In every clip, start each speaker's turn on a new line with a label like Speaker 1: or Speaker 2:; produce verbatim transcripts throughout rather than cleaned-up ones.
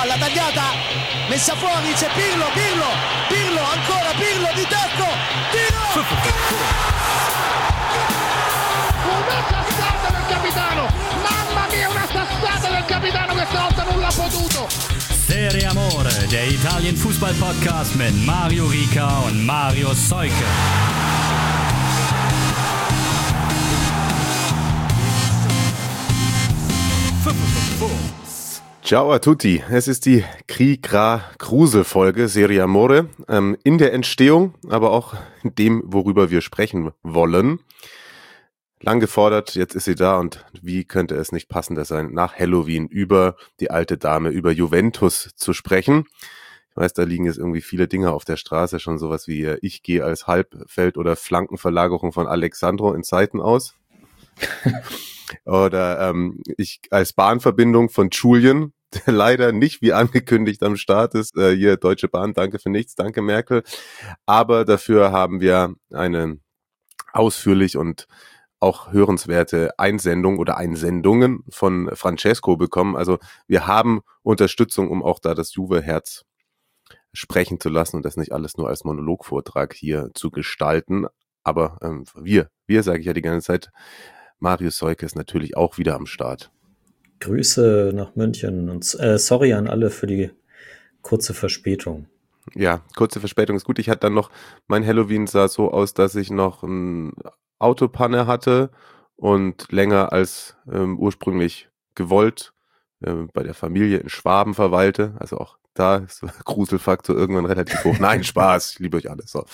Speaker 1: palla tagliata, messa fuori, c'è Pirlo, Pirlo, Pirlo, ancora Pirlo di tacco, tiro!
Speaker 2: Una sassata del capitano, mamma mia, una sassata del capitano, questa volta non l'ha potuto.
Speaker 3: Serie Amore, der Italien Fußball Podcast mit Mario Rica und Mario Seuke.
Speaker 4: Ciao a tutti, es ist die Kri-Kra-Krusel-Folge Serie Amore, ähm, in der Entstehung, aber auch in dem, worüber wir sprechen wollen. Lang gefordert, jetzt ist sie da und wie könnte es nicht passender sein, nach Halloween über die alte Dame, über Juventus zu sprechen. Ich weiß, da liegen jetzt irgendwie viele Dinge auf der Straße, schon sowas wie äh, ich gehe als Halbfeld- oder Flankenverlagerung von Alexandro in Zeiten aus. Oder ähm, ich als Bahnverbindung von Julian, der leider nicht wie angekündigt am Start ist. Äh, hier Deutsche Bahn, danke für nichts, danke Merkel. Aber dafür haben wir eine ausführlich und auch hörenswerte Einsendung oder Einsendungen von Francesco bekommen. Also wir haben Unterstützung, um auch da das Juve-Herz sprechen zu lassen und das nicht alles nur als Monologvortrag hier zu gestalten. Aber ähm, wir, wir sage ich ja die ganze Zeit, Mario Seuke ist natürlich auch wieder am Start.
Speaker 5: Grüße nach München und äh, sorry an alle für die kurze Verspätung.
Speaker 4: Ja, kurze Verspätung ist gut. Ich hatte dann noch, mein Halloween sah so aus, dass ich noch ein Autopanne hatte und länger als ähm, ursprünglich gewollt äh, bei der Familie in Schwaben verweilte. Also auch da ist der Gruselfaktor irgendwann relativ hoch. Nein, Spaß, ich liebe euch alle. So.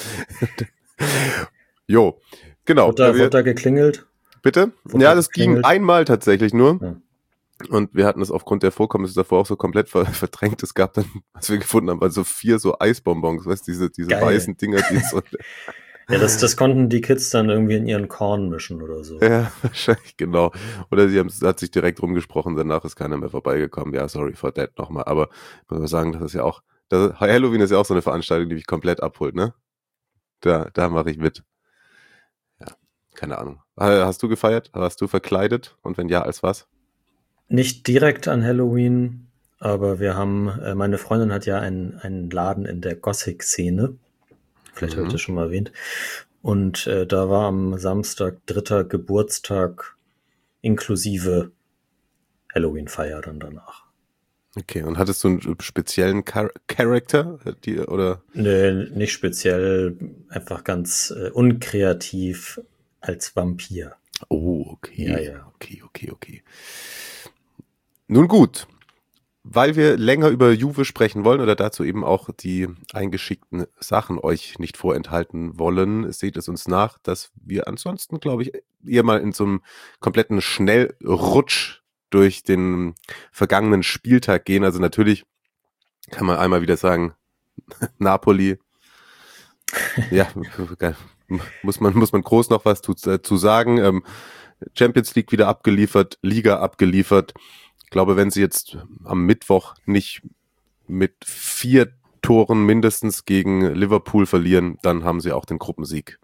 Speaker 4: Jo, genau.
Speaker 5: Wurde da, wurde da geklingelt?
Speaker 4: Bitte?
Speaker 5: Wurde
Speaker 4: ja,
Speaker 5: da
Speaker 4: das
Speaker 5: geklingelt?
Speaker 4: ging einmal tatsächlich nur.
Speaker 5: Ja.
Speaker 4: Und wir hatten es aufgrund der Vorkommnisse davor auch so komplett ver- verdrängt. Es gab dann, was wir gefunden haben, also vier so Eisbonbons, weißt du, diese, diese
Speaker 5: Geil.
Speaker 4: weißen Dinger, die so.
Speaker 5: Ja, das, das konnten die Kids dann irgendwie in ihren Korn mischen oder so.
Speaker 4: Ja, wahrscheinlich, genau. Oder sie haben, hat sich direkt rumgesprochen, danach ist keiner mehr vorbeigekommen. Ja, sorry for that nochmal. Aber ich muss mal sagen, das ist ja auch, das, Halloween ist ja auch so eine Veranstaltung, die mich komplett abholt, ne? Da, da mache ich mit. Ja, keine Ahnung. Hast du gefeiert? Hast du verkleidet? Und wenn ja, als was?
Speaker 5: Nicht direkt an Halloween, aber wir haben, äh, meine Freundin hat ja einen, einen Laden in der Gothic-Szene. Vielleicht
Speaker 4: Mhm.
Speaker 5: habe ich das schon mal erwähnt. Und äh, da war am Samstag dritter Geburtstag inklusive Halloween-Feier dann danach.
Speaker 4: Okay, und hattest du einen speziellen Char- Charakter? Die, oder?
Speaker 5: Nee, nicht speziell, einfach ganz äh, unkreativ als Vampir.
Speaker 4: Oh, okay.
Speaker 5: Ja, ja.
Speaker 4: Okay, okay, okay. Nun gut, weil wir länger über Juve sprechen wollen oder dazu eben auch die eingeschickten Sachen euch nicht vorenthalten wollen, seht es uns nach, dass wir ansonsten, glaube ich, eher mal in so einem kompletten Schnellrutsch durch den vergangenen Spieltag gehen. Also natürlich kann man einmal wieder sagen, Napoli, ja, muss man, muss man groß noch was zu, zu sagen. Ähm, Champions League wieder abgeliefert, Liga abgeliefert. Ich glaube, wenn sie jetzt am Mittwoch nicht mit vier Toren mindestens gegen Liverpool verlieren, dann haben sie auch den Gruppensieg.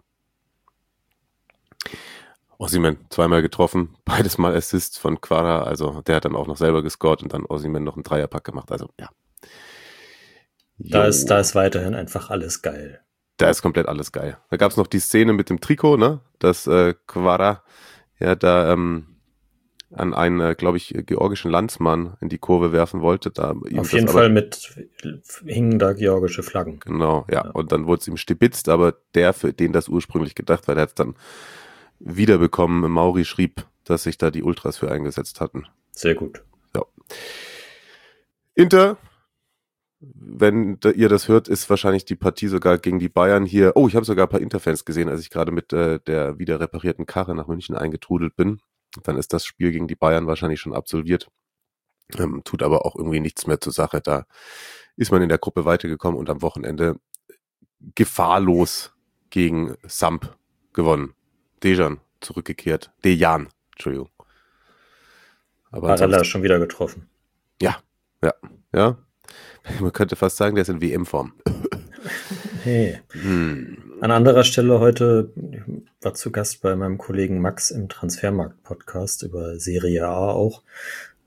Speaker 4: Osimhen zweimal getroffen, beides mal Assists von Kvara, also der hat dann auch noch selber gescored und dann Osimhen noch einen Dreierpack gemacht, also ja.
Speaker 5: Da
Speaker 4: Jo.
Speaker 5: ist, da ist weiterhin einfach alles geil.
Speaker 4: Da ist komplett alles geil. Da gab es noch die Szene mit dem Trikot, ne, dass äh, Kvara ja da ähm, an einen, äh, glaube ich, georgischen Landsmann in die Kurve werfen wollte. Da ihm
Speaker 5: Auf
Speaker 4: das
Speaker 5: jeden
Speaker 4: aber,
Speaker 5: Fall mit hingen da georgische Flaggen.
Speaker 4: Genau, ja.
Speaker 5: Ja.
Speaker 4: Und dann wurde es ihm stibitzt, aber der, für den das ursprünglich gedacht war, der hat es dann wiederbekommen. Mauri schrieb, dass sich da die Ultras für eingesetzt hatten.
Speaker 5: Sehr gut.
Speaker 4: Ja. Inter, wenn da ihr das hört, ist wahrscheinlich die Partie sogar gegen die Bayern hier. Oh, ich habe sogar ein paar Interfans gesehen, als ich gerade mit äh, der wieder reparierten Karre nach München eingetrudelt bin. Dann ist das Spiel gegen die Bayern wahrscheinlich schon absolviert. Ähm, tut aber auch irgendwie nichts mehr zur Sache. Da ist man in der Gruppe weitergekommen und am Wochenende gefahrlos gegen Samp gewonnen. Dejan zurückgekehrt. Dejan, Entschuldigung. Aber
Speaker 5: Barella
Speaker 4: ansonsten-
Speaker 5: schon wieder getroffen.
Speaker 4: Ja, ja, ja. Man könnte fast sagen, der ist in W M-Form.
Speaker 5: Hey.
Speaker 4: Hm.
Speaker 5: An anderer Stelle heute war zu Gast bei meinem Kollegen Max im Transfermarkt-Podcast über Serie A auch.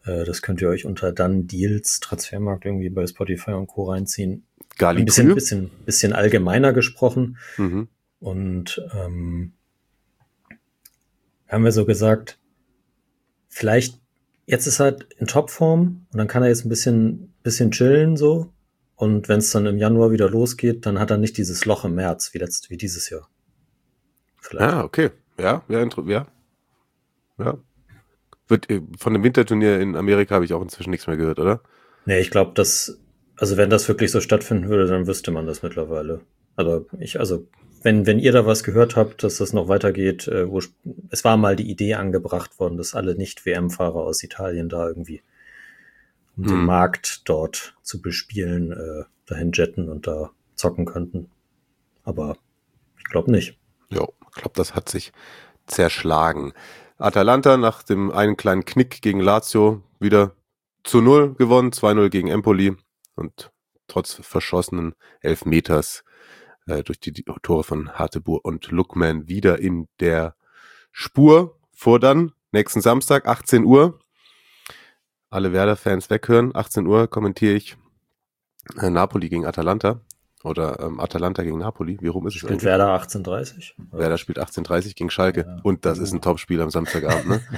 Speaker 5: Äh, das könnt ihr euch unter dann Deals Transfermarkt irgendwie bei Spotify und Co. reinziehen.
Speaker 4: Gali
Speaker 5: Ein bisschen,
Speaker 4: Krü.
Speaker 5: bisschen, bisschen allgemeiner gesprochen.
Speaker 4: Mhm.
Speaker 5: Und ähm, haben wir so gesagt, vielleicht, jetzt ist er halt in Topform und dann kann er jetzt ein bisschen, bisschen chillen so. Und wenn es dann im Januar wieder losgeht, dann hat er nicht dieses Loch im März wie, letzt, wie dieses Jahr. Vielleicht.
Speaker 4: Ah, okay. Ja, ja, intro- ja. ja. Wird, äh, von dem Winterturnier in Amerika habe ich auch inzwischen nichts mehr gehört, oder?
Speaker 5: Nee, ich glaube, dass, also wenn das wirklich so stattfinden würde, dann wüsste man das mittlerweile. Aber ich, also, wenn, wenn ihr da was gehört habt, dass das noch weitergeht, äh, wo, es war mal die Idee angebracht worden, dass alle Nicht-W M-Fahrer aus Italien da irgendwie, um
Speaker 4: Hm.
Speaker 5: den Markt dort zu bespielen, äh, dahin jetten und da zocken könnten. Aber ich glaube nicht.
Speaker 4: Ja, ich glaube, das hat sich zerschlagen. Atalanta nach dem einen kleinen Knick gegen Lazio wieder zu null gewonnen, zwei null gegen Empoli und trotz verschossenen Elfmeters äh, durch die, die Tore von Hateboer und Lookman wieder in der Spur. Vor dann, nächsten Samstag, achtzehn Uhr. Alle Werder-Fans weghören. achtzehn Uhr kommentiere ich äh, Napoli gegen Atalanta. Oder ähm, Atalanta gegen Napoli. Wie rum ist es
Speaker 5: Spielt
Speaker 4: eigentlich?
Speaker 5: Werder achtzehn Uhr dreißig?
Speaker 4: Werder spielt achtzehn Uhr dreißig gegen Schalke.
Speaker 5: Ja.
Speaker 4: Und das ist ein Topspiel am Samstagabend, ne?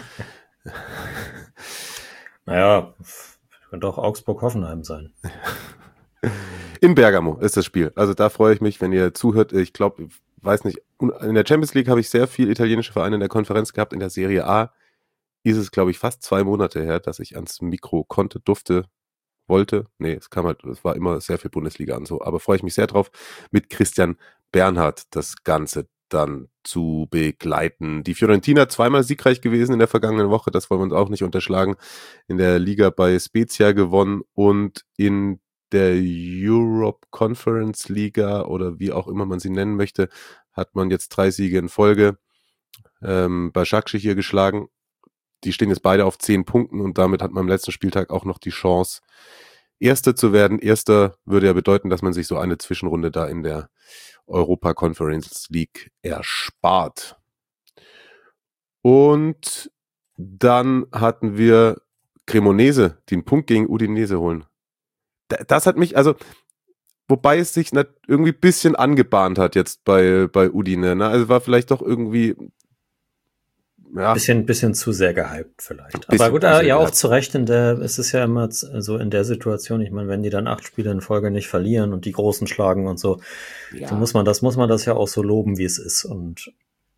Speaker 5: Naja, könnte auch Augsburg-Hoffenheim sein.
Speaker 4: In Bergamo ist das Spiel. Also da freue ich mich, wenn ihr zuhört. Ich glaube, ich weiß nicht, in der Champions League habe ich sehr viel italienische Vereine in der Konferenz gehabt. In der Serie A ist es, glaube ich, fast zwei Monate her, dass ich ans Mikro konnte, durfte, wollte. Nee, es kam halt, es war immer sehr viel Bundesliga und so. Aber freue ich mich sehr drauf, mit Christian Bernhard das Ganze dann zu begleiten. Die Fiorentina zweimal siegreich gewesen in der vergangenen Woche, das wollen wir uns auch nicht unterschlagen. In der Liga bei Spezia gewonnen und in der Europe Conference Liga oder wie auch immer man sie nennen möchte, hat man jetzt drei Siege in Folge. Ähm, Başakşehir hier geschlagen. Die stehen jetzt beide auf zehn Punkten und damit hat man am letzten Spieltag auch noch die Chance, Erster zu werden. Erster würde ja bedeuten, dass man sich so eine Zwischenrunde da in der Europa Conference League erspart. Und dann hatten wir Cremonese, die einen Punkt gegen Udinese holen. Das hat mich, also, wobei es sich irgendwie ein bisschen angebahnt hat jetzt bei, bei Udine, ne? Also war vielleicht doch irgendwie, ja.
Speaker 5: Bisschen, bisschen zu sehr gehypt vielleicht.
Speaker 4: Bisschen
Speaker 5: Aber gut,
Speaker 4: zu sehr
Speaker 5: ja auch
Speaker 4: gehypt.
Speaker 5: zu Recht, in der, es ist ja immer so in der Situation, ich meine, wenn die dann acht Spiele in Folge nicht verlieren und die Großen schlagen und so,
Speaker 4: Ja.
Speaker 5: dann muss man das, muss man das ja auch so loben, wie es ist. Und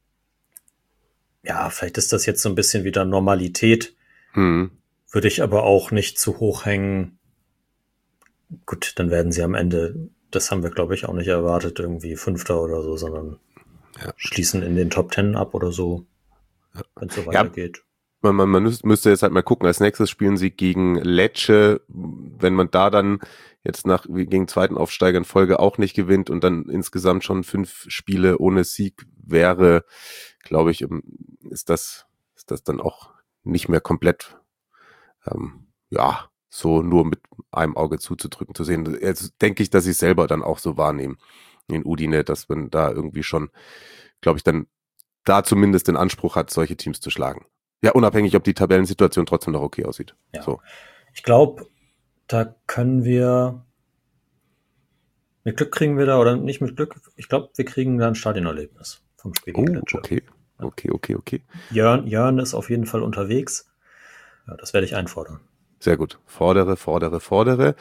Speaker 5: ja, vielleicht ist das jetzt so ein bisschen wieder Normalität,
Speaker 4: Hm.
Speaker 5: würde ich aber auch nicht zu hoch hängen. Gut, dann werden sie am Ende, das haben wir, glaube ich, auch nicht erwartet, irgendwie Fünfter oder so, sondern
Speaker 4: Ja.
Speaker 5: schließen in den Top Ten ab oder so, wenn es so
Speaker 4: Ja.
Speaker 5: weitergeht.
Speaker 4: Man, man, man müß- müsste jetzt halt mal gucken. Als nächstes spielen sie gegen Lecce. Wenn man da dann jetzt nach gegen zweiten Aufsteiger in Folge auch nicht gewinnt und dann insgesamt schon fünf Spiele ohne Sieg wäre, glaube ich, ähm, ist das, ist das dann auch nicht mehr komplett, ähm, ja, so nur mit einem Auge zuzudrücken zu sehen. Jetzt denke ich, dass sie es selber dann auch so wahrnehmen in Udine, dass man da irgendwie schon, glaube ich, dann da zumindest den Anspruch hat, solche Teams zu schlagen. Ja, unabhängig, ob die Tabellensituation trotzdem noch okay aussieht.
Speaker 5: Ja.
Speaker 4: So.
Speaker 5: Ich glaube, da können wir mit Glück kriegen wir da, oder nicht mit Glück, ich glaube, wir kriegen da ein Stadionerlebnis vom Spiel
Speaker 4: Oh,
Speaker 5: gegen Lecce.
Speaker 4: okay. Okay, okay, okay.
Speaker 5: Jörn, Jörn ist auf jeden Fall unterwegs. Ja, das werde ich einfordern.
Speaker 4: Sehr gut. Fordere, fordere, fordere.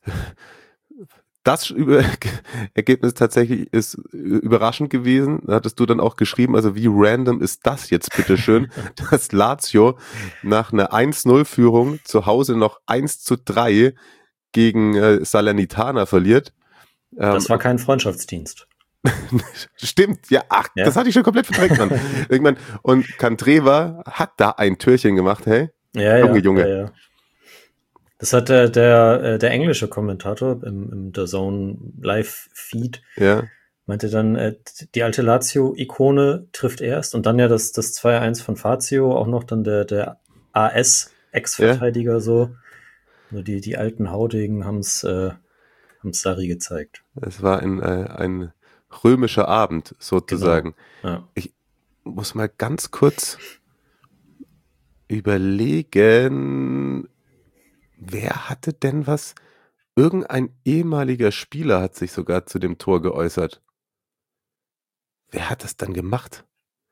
Speaker 4: Das Über- Ergebnis tatsächlich ist überraschend gewesen. Da hattest du dann auch geschrieben, also wie random ist das jetzt bitteschön, dass Lazio nach einer eins null Führung zu Hause noch eins zu drei gegen äh, Salernitana verliert. Ähm,
Speaker 5: Das war kein Freundschaftsdienst.
Speaker 4: Stimmt, ja, ach,
Speaker 5: Ja.
Speaker 4: das hatte ich schon komplett verdrängt, Mann. Irgendwann, und Candreva hat da ein Türchen gemacht, hey?
Speaker 5: Ja,
Speaker 4: Junge,
Speaker 5: ja,
Speaker 4: Junge.
Speaker 5: Ja, ja. Das hat der, der, äh, der englische Kommentator im, im The Zone Live-Feed
Speaker 4: Ja,
Speaker 5: meinte dann, äh, die alte Lazio-Ikone trifft erst und dann ja das, das zwei eins von Fazio, auch noch dann der, der A S-Ex-Verteidiger so. Nur die, die alten Haudegen haben's, äh, haben's Sarri gezeigt.
Speaker 4: es war ein, äh, ein römischer Abend, sozusagen.
Speaker 5: Ja.
Speaker 4: Ich muss mal ganz kurz überlegen. wer hatte denn was? Irgendein ehemaliger Spieler hat sich sogar zu dem Tor geäußert. Wer hat das dann gemacht?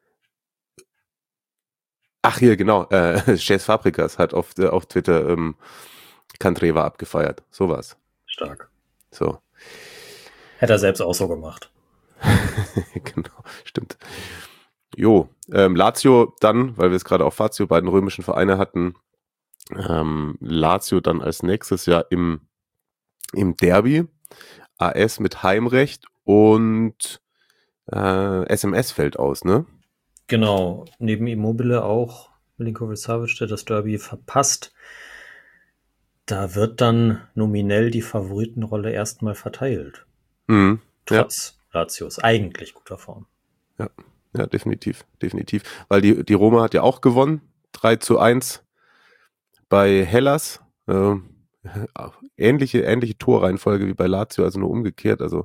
Speaker 4: Ach hier, genau, äh, Chess Fabrikas hat auf, äh, auf Twitter ähm, Candreva abgefeiert. Sowas.
Speaker 5: Stark.
Speaker 4: So.
Speaker 5: Hätte er selbst auch so gemacht.
Speaker 4: Genau, stimmt. Jo, ähm, Lazio dann, weil wir es gerade auf Fazio, beiden römischen Vereine hatten, ähm, Lazio dann als nächstes Jahr im, im Derby, A S mit Heimrecht und äh, S M S fällt aus, ne?
Speaker 5: Genau, neben Immobile auch Milinkovic-Savic, der das Derby verpasst. Da wird dann nominell die Favoritenrolle erstmal verteilt.
Speaker 4: Mhm,
Speaker 5: Trotz ja. Lazios eigentlich guter Form.
Speaker 4: Ja, ja, definitiv, definitiv. Weil die, die Roma hat ja auch gewonnen, drei zu eins bei Hellas. Äh, ähnliche, ähnliche Torreihenfolge wie bei Lazio, also nur umgekehrt. Also,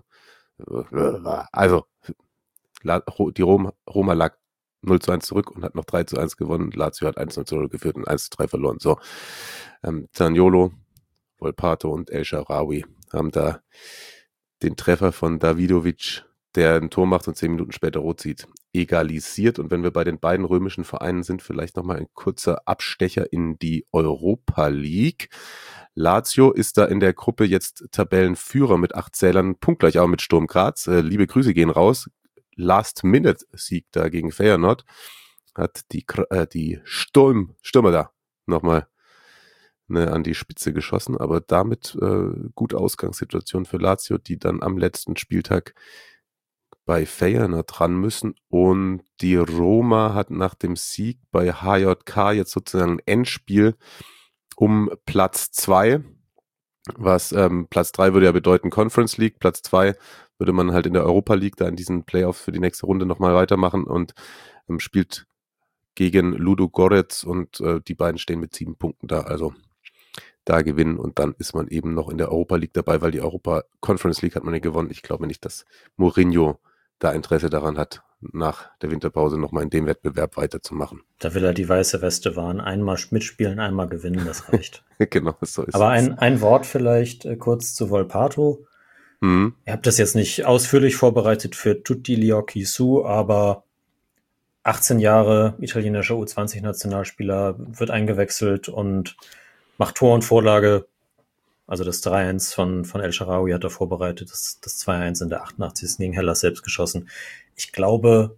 Speaker 4: also die Roma, Roma lag null zu eins zurück und hat noch drei zu eins gewonnen. Lazio hat eins zu null geführt und eins zu drei verloren. So, ähm, Zaniolo, Volpato und El Shaarawy haben da den Treffer von Davidovic, der ein Tor macht und zehn Minuten später rot sieht, egalisiert. Und wenn wir bei den beiden römischen Vereinen sind, vielleicht nochmal ein kurzer Abstecher in die Europa League. Lazio ist da in der Gruppe jetzt Tabellenführer mit acht Zählern, punktgleich auch mit Sturm Graz. Äh, liebe Grüße gehen raus. Last-Minute-Sieg da gegen Feyenoord. Hat die, äh, die Sturm, Stürmer da nochmal ne, an die Spitze geschossen, aber damit äh, gute Ausgangssituation für Lazio, die dann am letzten Spieltag bei Feyenoord dran müssen. Und die Roma hat nach dem Sieg bei H J K jetzt sozusagen ein Endspiel um Platz zwei, was ähm, Platz drei würde ja bedeuten Conference League, Platz zwei würde man halt in der Europa League da in diesen Playoffs für die nächste Runde nochmal weitermachen und ähm, spielt gegen Ludogorets und äh, die beiden stehen mit sieben Punkten da, also da gewinnen und dann ist man eben noch in der Europa League dabei, weil die Europa Conference League hat man ja gewonnen. Ich glaube nicht, dass Mourinho da Interesse daran hat, nach der Winterpause nochmal in dem Wettbewerb weiterzumachen.
Speaker 5: Da will er die weiße Weste wahren. Einmal mitspielen, einmal gewinnen, das reicht.
Speaker 4: Genau, so ist
Speaker 5: Aber
Speaker 4: es.
Speaker 5: ein, ein Wort vielleicht äh, kurz zu Volpato.
Speaker 4: Mhm.
Speaker 5: Ihr habt das jetzt nicht ausführlich vorbereitet für tutti gli occhi su, aber achtzehn Jahre italienischer U zwanzig Nationalspieler, wird eingewechselt und macht Tor und Vorlage. Also das drei eins von, von El Shaarawy hat er vorbereitet, das, das zwei eins in der achtundachtzigsten gegen Hellas selbst geschossen. Ich glaube,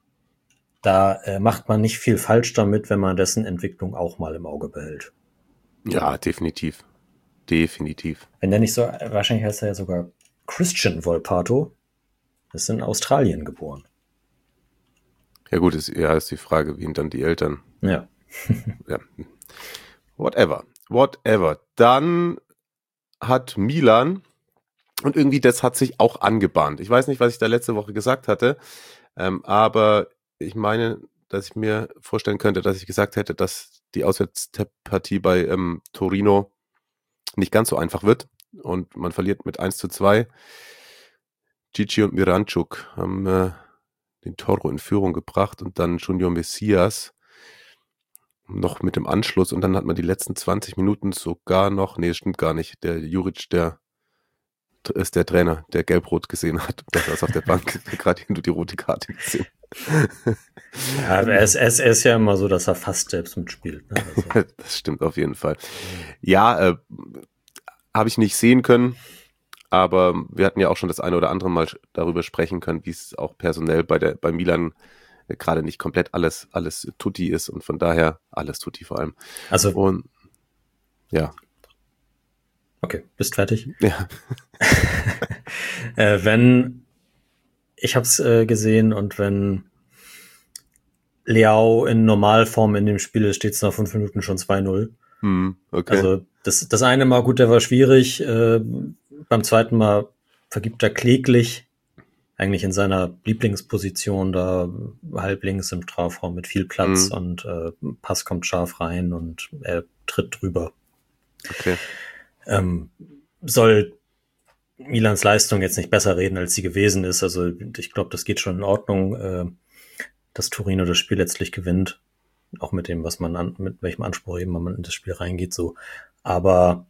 Speaker 5: da äh, macht man nicht viel falsch damit, wenn man dessen Entwicklung auch mal im Auge behält.
Speaker 4: Ja, definitiv. Definitiv.
Speaker 5: Wenn der nicht so, wahrscheinlich heißt er ja sogar Christian Volpato, ist in Australien geboren.
Speaker 4: Ja gut, ist, ja, ist die Frage, wie ihn dann die Eltern...
Speaker 5: Ja.
Speaker 4: ja. Whatever. Whatever. Dann hat Milan, und irgendwie das hat sich auch angebahnt. Ich weiß nicht, was ich da letzte Woche gesagt hatte, ähm, aber ich meine, dass ich mir vorstellen könnte, dass ich gesagt hätte, dass die Auswärtspartie bei ähm, Torino nicht ganz so einfach wird und man verliert mit eins zu zwei. Gigi und Miranchuk haben äh, den Toro in Führung gebracht und dann Junior Messias noch mit dem Anschluss und dann hat man die letzten zwanzig Minuten sogar noch, nee, das stimmt gar nicht, der Juric, der ist der Trainer, der gelb-rot gesehen hat, der saß auf der Bank, gerade hier nur die rote Karte gesehen.
Speaker 5: Ja, er, ist, er, ist, er ist ja immer so, dass er fast selbst mitspielt. Ne? Also.
Speaker 4: Das stimmt auf jeden Fall. Ja, äh, habe ich nicht sehen können, aber wir hatten ja auch schon das eine oder andere Mal darüber sprechen können, wie es auch personell bei der bei Milan gerade nicht komplett alles alles tutti ist und von daher alles tutti vor allem.
Speaker 5: Also
Speaker 4: und ja.
Speaker 5: Okay, bist fertig?
Speaker 4: Ja.
Speaker 5: äh, wenn ich habe es äh, gesehen und wenn Leao in Normalform in dem Spiel ist, steht es nach fünf Minuten schon zwei null.
Speaker 4: Hm, okay.
Speaker 5: Also das, das eine Mal, gut, der war schwierig. Äh, beim zweiten Mal vergibt er kläglich, eigentlich in seiner Lieblingsposition da halb links im Strafraum mit viel Platz
Speaker 4: hm.
Speaker 5: und äh, Pass kommt scharf rein und er tritt drüber.
Speaker 4: Okay.
Speaker 5: Ähm, soll Milans Leistung jetzt nicht besser reden, als sie gewesen ist. Also ich glaube, das geht schon in Ordnung, äh, dass Torino das Spiel letztlich gewinnt. Auch mit dem, was man an, mit welchem Anspruch eben man in das Spiel reingeht, so. Aber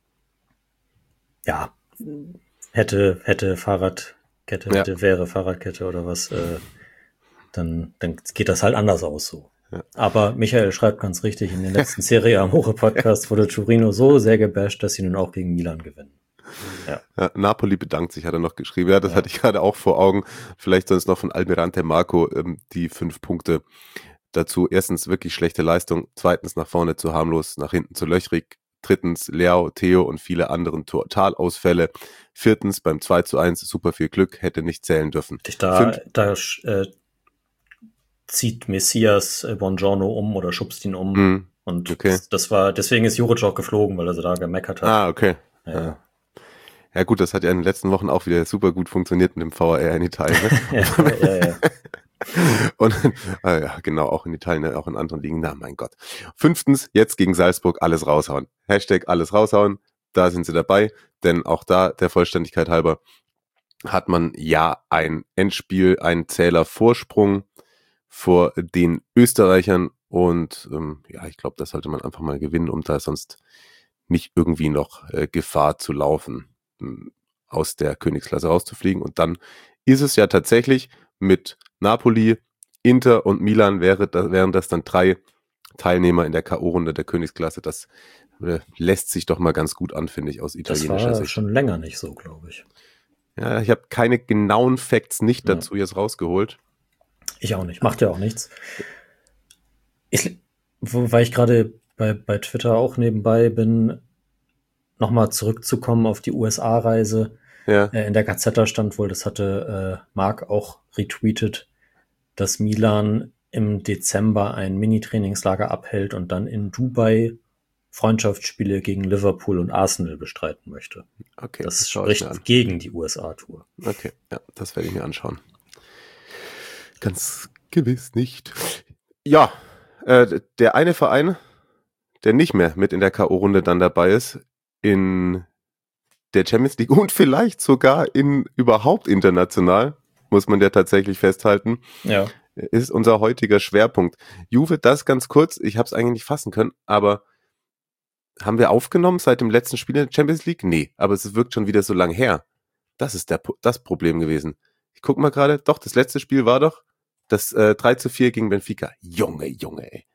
Speaker 5: ja, hätte, hätte Fahrradkette, hätte, ja. wäre Fahrradkette oder was, äh, dann, dann geht das halt anders aus so. Ja. Aber Michael schreibt ganz richtig, in den letzten Serie Amore Podcast wurde Torino so sehr gebasht, dass sie nun auch gegen Milan gewinnen. Ja.
Speaker 4: Ja, Napoli bedankt sich, hat er noch geschrieben. Ja, das ja. hatte ich gerade auch vor Augen. Vielleicht sonst noch von Almirante Marco ähm, die fünf Punkte dazu. Erstens wirklich schlechte Leistung. Zweitens nach vorne zu harmlos, nach hinten zu löchrig. Drittens Leao, Theo und viele anderen Totalausfälle. Viertens beim zwei zu eins super viel Glück, hätte nicht zählen dürfen.
Speaker 5: Da, Fünf- da äh, zieht Messias äh, Buongiorno um oder schubst ihn um. Mm, und okay. das, das war, deswegen ist Juric auch geflogen, weil er so da gemeckert hat.
Speaker 4: Ah, okay.
Speaker 5: Ja.
Speaker 4: Ja. Ja gut, das hat ja in den letzten Wochen auch wieder super gut funktioniert mit dem V A R in Italien. Ne?
Speaker 5: ja, ja, ja.
Speaker 4: Und äh, ja, genau, auch in Italien, auch in anderen Ligen. Na, mein Gott. Fünftens, jetzt gegen Salzburg alles raushauen. Hashtag alles raushauen. Da sind sie dabei, denn auch da, der Vollständigkeit halber, hat man ja ein Endspiel, einen Zählervorsprung vor den Österreichern und ähm, ja, ich glaube, das sollte man einfach mal gewinnen, um da sonst nicht irgendwie noch äh, Gefahr zu laufen, ähm, aus der Königsklasse rauszufliegen. Und dann ist es ja tatsächlich mit Napoli, Inter und Milan wäre da, wären das dann drei Teilnehmer in der K O-Runde der Königsklasse. Das äh, lässt sich doch mal ganz gut an, finde ich, aus italienischer Sicht.
Speaker 5: Das war schon länger nicht so, glaube ich.
Speaker 4: Ja, ich habe keine genauen Facts nicht dazu ja. jetzt rausgeholt.
Speaker 5: Ich auch nicht. Macht ja auch nichts. Ich, wo, weil ich gerade bei, bei Twitter auch nebenbei bin, nochmal zurückzukommen auf die U S A-Reise.
Speaker 4: Ja.
Speaker 5: Äh, in der Gazzetta stand wohl, das hatte äh, Marc auch retweetet, dass Milan im Dezember ein Mini-Trainingslager abhält und dann in Dubai Freundschaftsspiele gegen Liverpool und Arsenal bestreiten möchte.
Speaker 4: Okay,
Speaker 5: das, das spricht gegen die U S A-Tour.
Speaker 4: Okay, ja, das werde ich mir anschauen. Ganz gewiss nicht. Ja, äh, der eine Verein, der nicht mehr mit in der K O-Runde dann dabei ist, in der Champions League und vielleicht sogar in überhaupt international, muss man ja tatsächlich festhalten,
Speaker 5: ja.
Speaker 4: ist unser heutiger Schwerpunkt. Juve, das ganz kurz, ich habe es eigentlich nicht fassen können, aber haben wir aufgenommen seit dem letzten Spiel in der Champions League? Nee, aber es wirkt schon wieder so lang her. Das ist der, das Problem gewesen. Ich guck mal gerade, doch, das letzte Spiel war doch das äh, drei zu vier gegen Benfica. Junge, Junge, ey.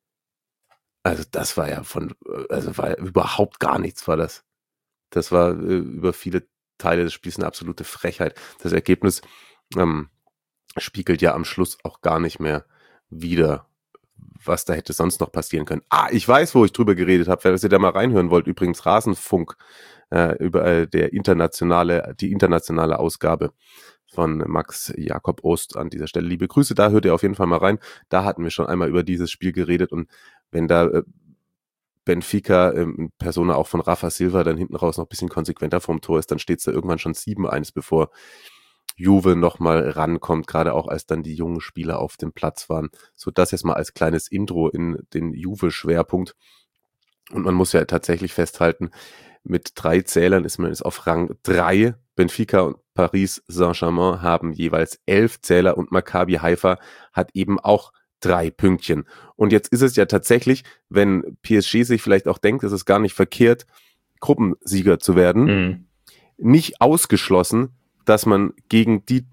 Speaker 4: Also das war ja von, also war ja überhaupt gar nichts war das. Das war äh, über viele Teile des Spiels eine absolute Frechheit. Das Ergebnis ähm, spiegelt ja am Schluss auch gar nicht mehr wider, was da hätte sonst noch passieren können. Ah, ich weiß, wo ich drüber geredet habe, wenn ihr da mal reinhören wollt. Übrigens Rasenfunk, äh, über äh, der internationale, die internationale Ausgabe von Max Jakob Ost an dieser Stelle. Liebe Grüße, da hört ihr auf jeden Fall mal rein. Da hatten wir schon einmal über dieses Spiel geredet und wenn da äh, Benfica, ähm, Persona auch von Rafa Silva, dann hinten raus noch ein bisschen konsequenter vom Tor ist, dann steht es da irgendwann schon sieben eins, bevor Juve nochmal rankommt, gerade auch als dann die jungen Spieler auf dem Platz waren. So das jetzt mal als kleines Intro in den Juve-Schwerpunkt. Und man muss ja tatsächlich festhalten, mit drei Zählern ist man jetzt auf Rang drei. Benfica und Paris Saint-Germain haben jeweils elf Zähler und Maccabi Haifa hat eben auch drei Pünktchen. Und jetzt ist es ja tatsächlich, wenn P S G sich vielleicht auch denkt, es ist gar nicht verkehrt, Gruppensieger zu werden,
Speaker 5: Mhm.
Speaker 4: nicht ausgeschlossen, dass man gegen die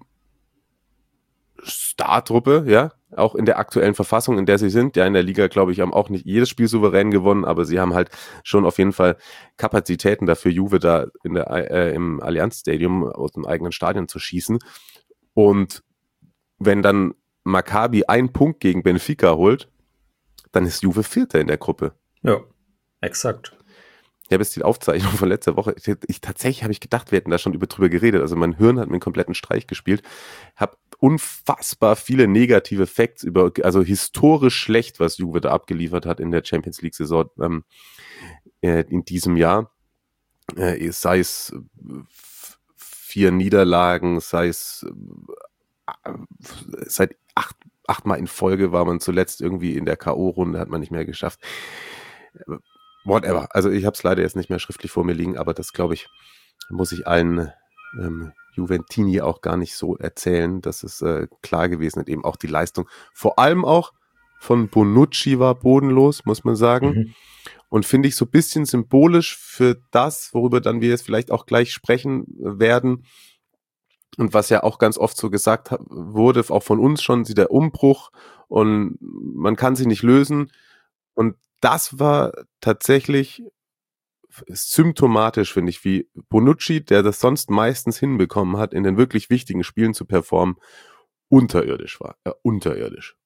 Speaker 4: Startruppe, ja, auch in der aktuellen Verfassung, in der sie sind, ja, in der Liga, glaube ich, haben auch nicht jedes Spiel souverän gewonnen, aber sie haben halt schon auf jeden Fall Kapazitäten dafür, Juve da in der, äh, im Allianz Stadium aus dem eigenen Stadion zu schießen. Und wenn dann Maccabi einen Punkt gegen Benfica holt, dann ist Juve Vierter in der Gruppe.
Speaker 5: Ja, exakt.
Speaker 4: Ich habe jetzt die Aufzeichnung von letzter Woche. Ich, ich tatsächlich habe ich gedacht, wir hätten da schon über drüber geredet. Also mein Hirn hat mir einen kompletten Streich gespielt. Habe unfassbar viele negative Facts über, also historisch schlecht, was Juve da abgeliefert hat in der Champions League Saison ähm, äh, in diesem Jahr. Äh, sei es f- vier Niederlagen, sei es äh, seit acht achtmal in Folge war man zuletzt irgendwie in der K O-Runde, hat man nicht mehr geschafft. Whatever. Also ich habe es leider jetzt nicht mehr schriftlich vor mir liegen, aber das, glaube ich, muss ich allen ähm, Juventini auch gar nicht so erzählen. Das ist äh, klar gewesen und eben auch die Leistung. Vor allem auch von Bonucci war bodenlos, muss man sagen.
Speaker 5: Mhm.
Speaker 4: und finde ich so ein bisschen symbolisch für das, worüber dann wir jetzt vielleicht auch gleich sprechen werden und was ja auch ganz oft so gesagt wurde, auch von uns schon, der Umbruch und man kann sie nicht lösen und das war tatsächlich symptomatisch, finde ich, wie Bonucci, der das sonst meistens hinbekommen hat, in den wirklich wichtigen Spielen zu performen, unterirdisch war. Ja, unterirdisch.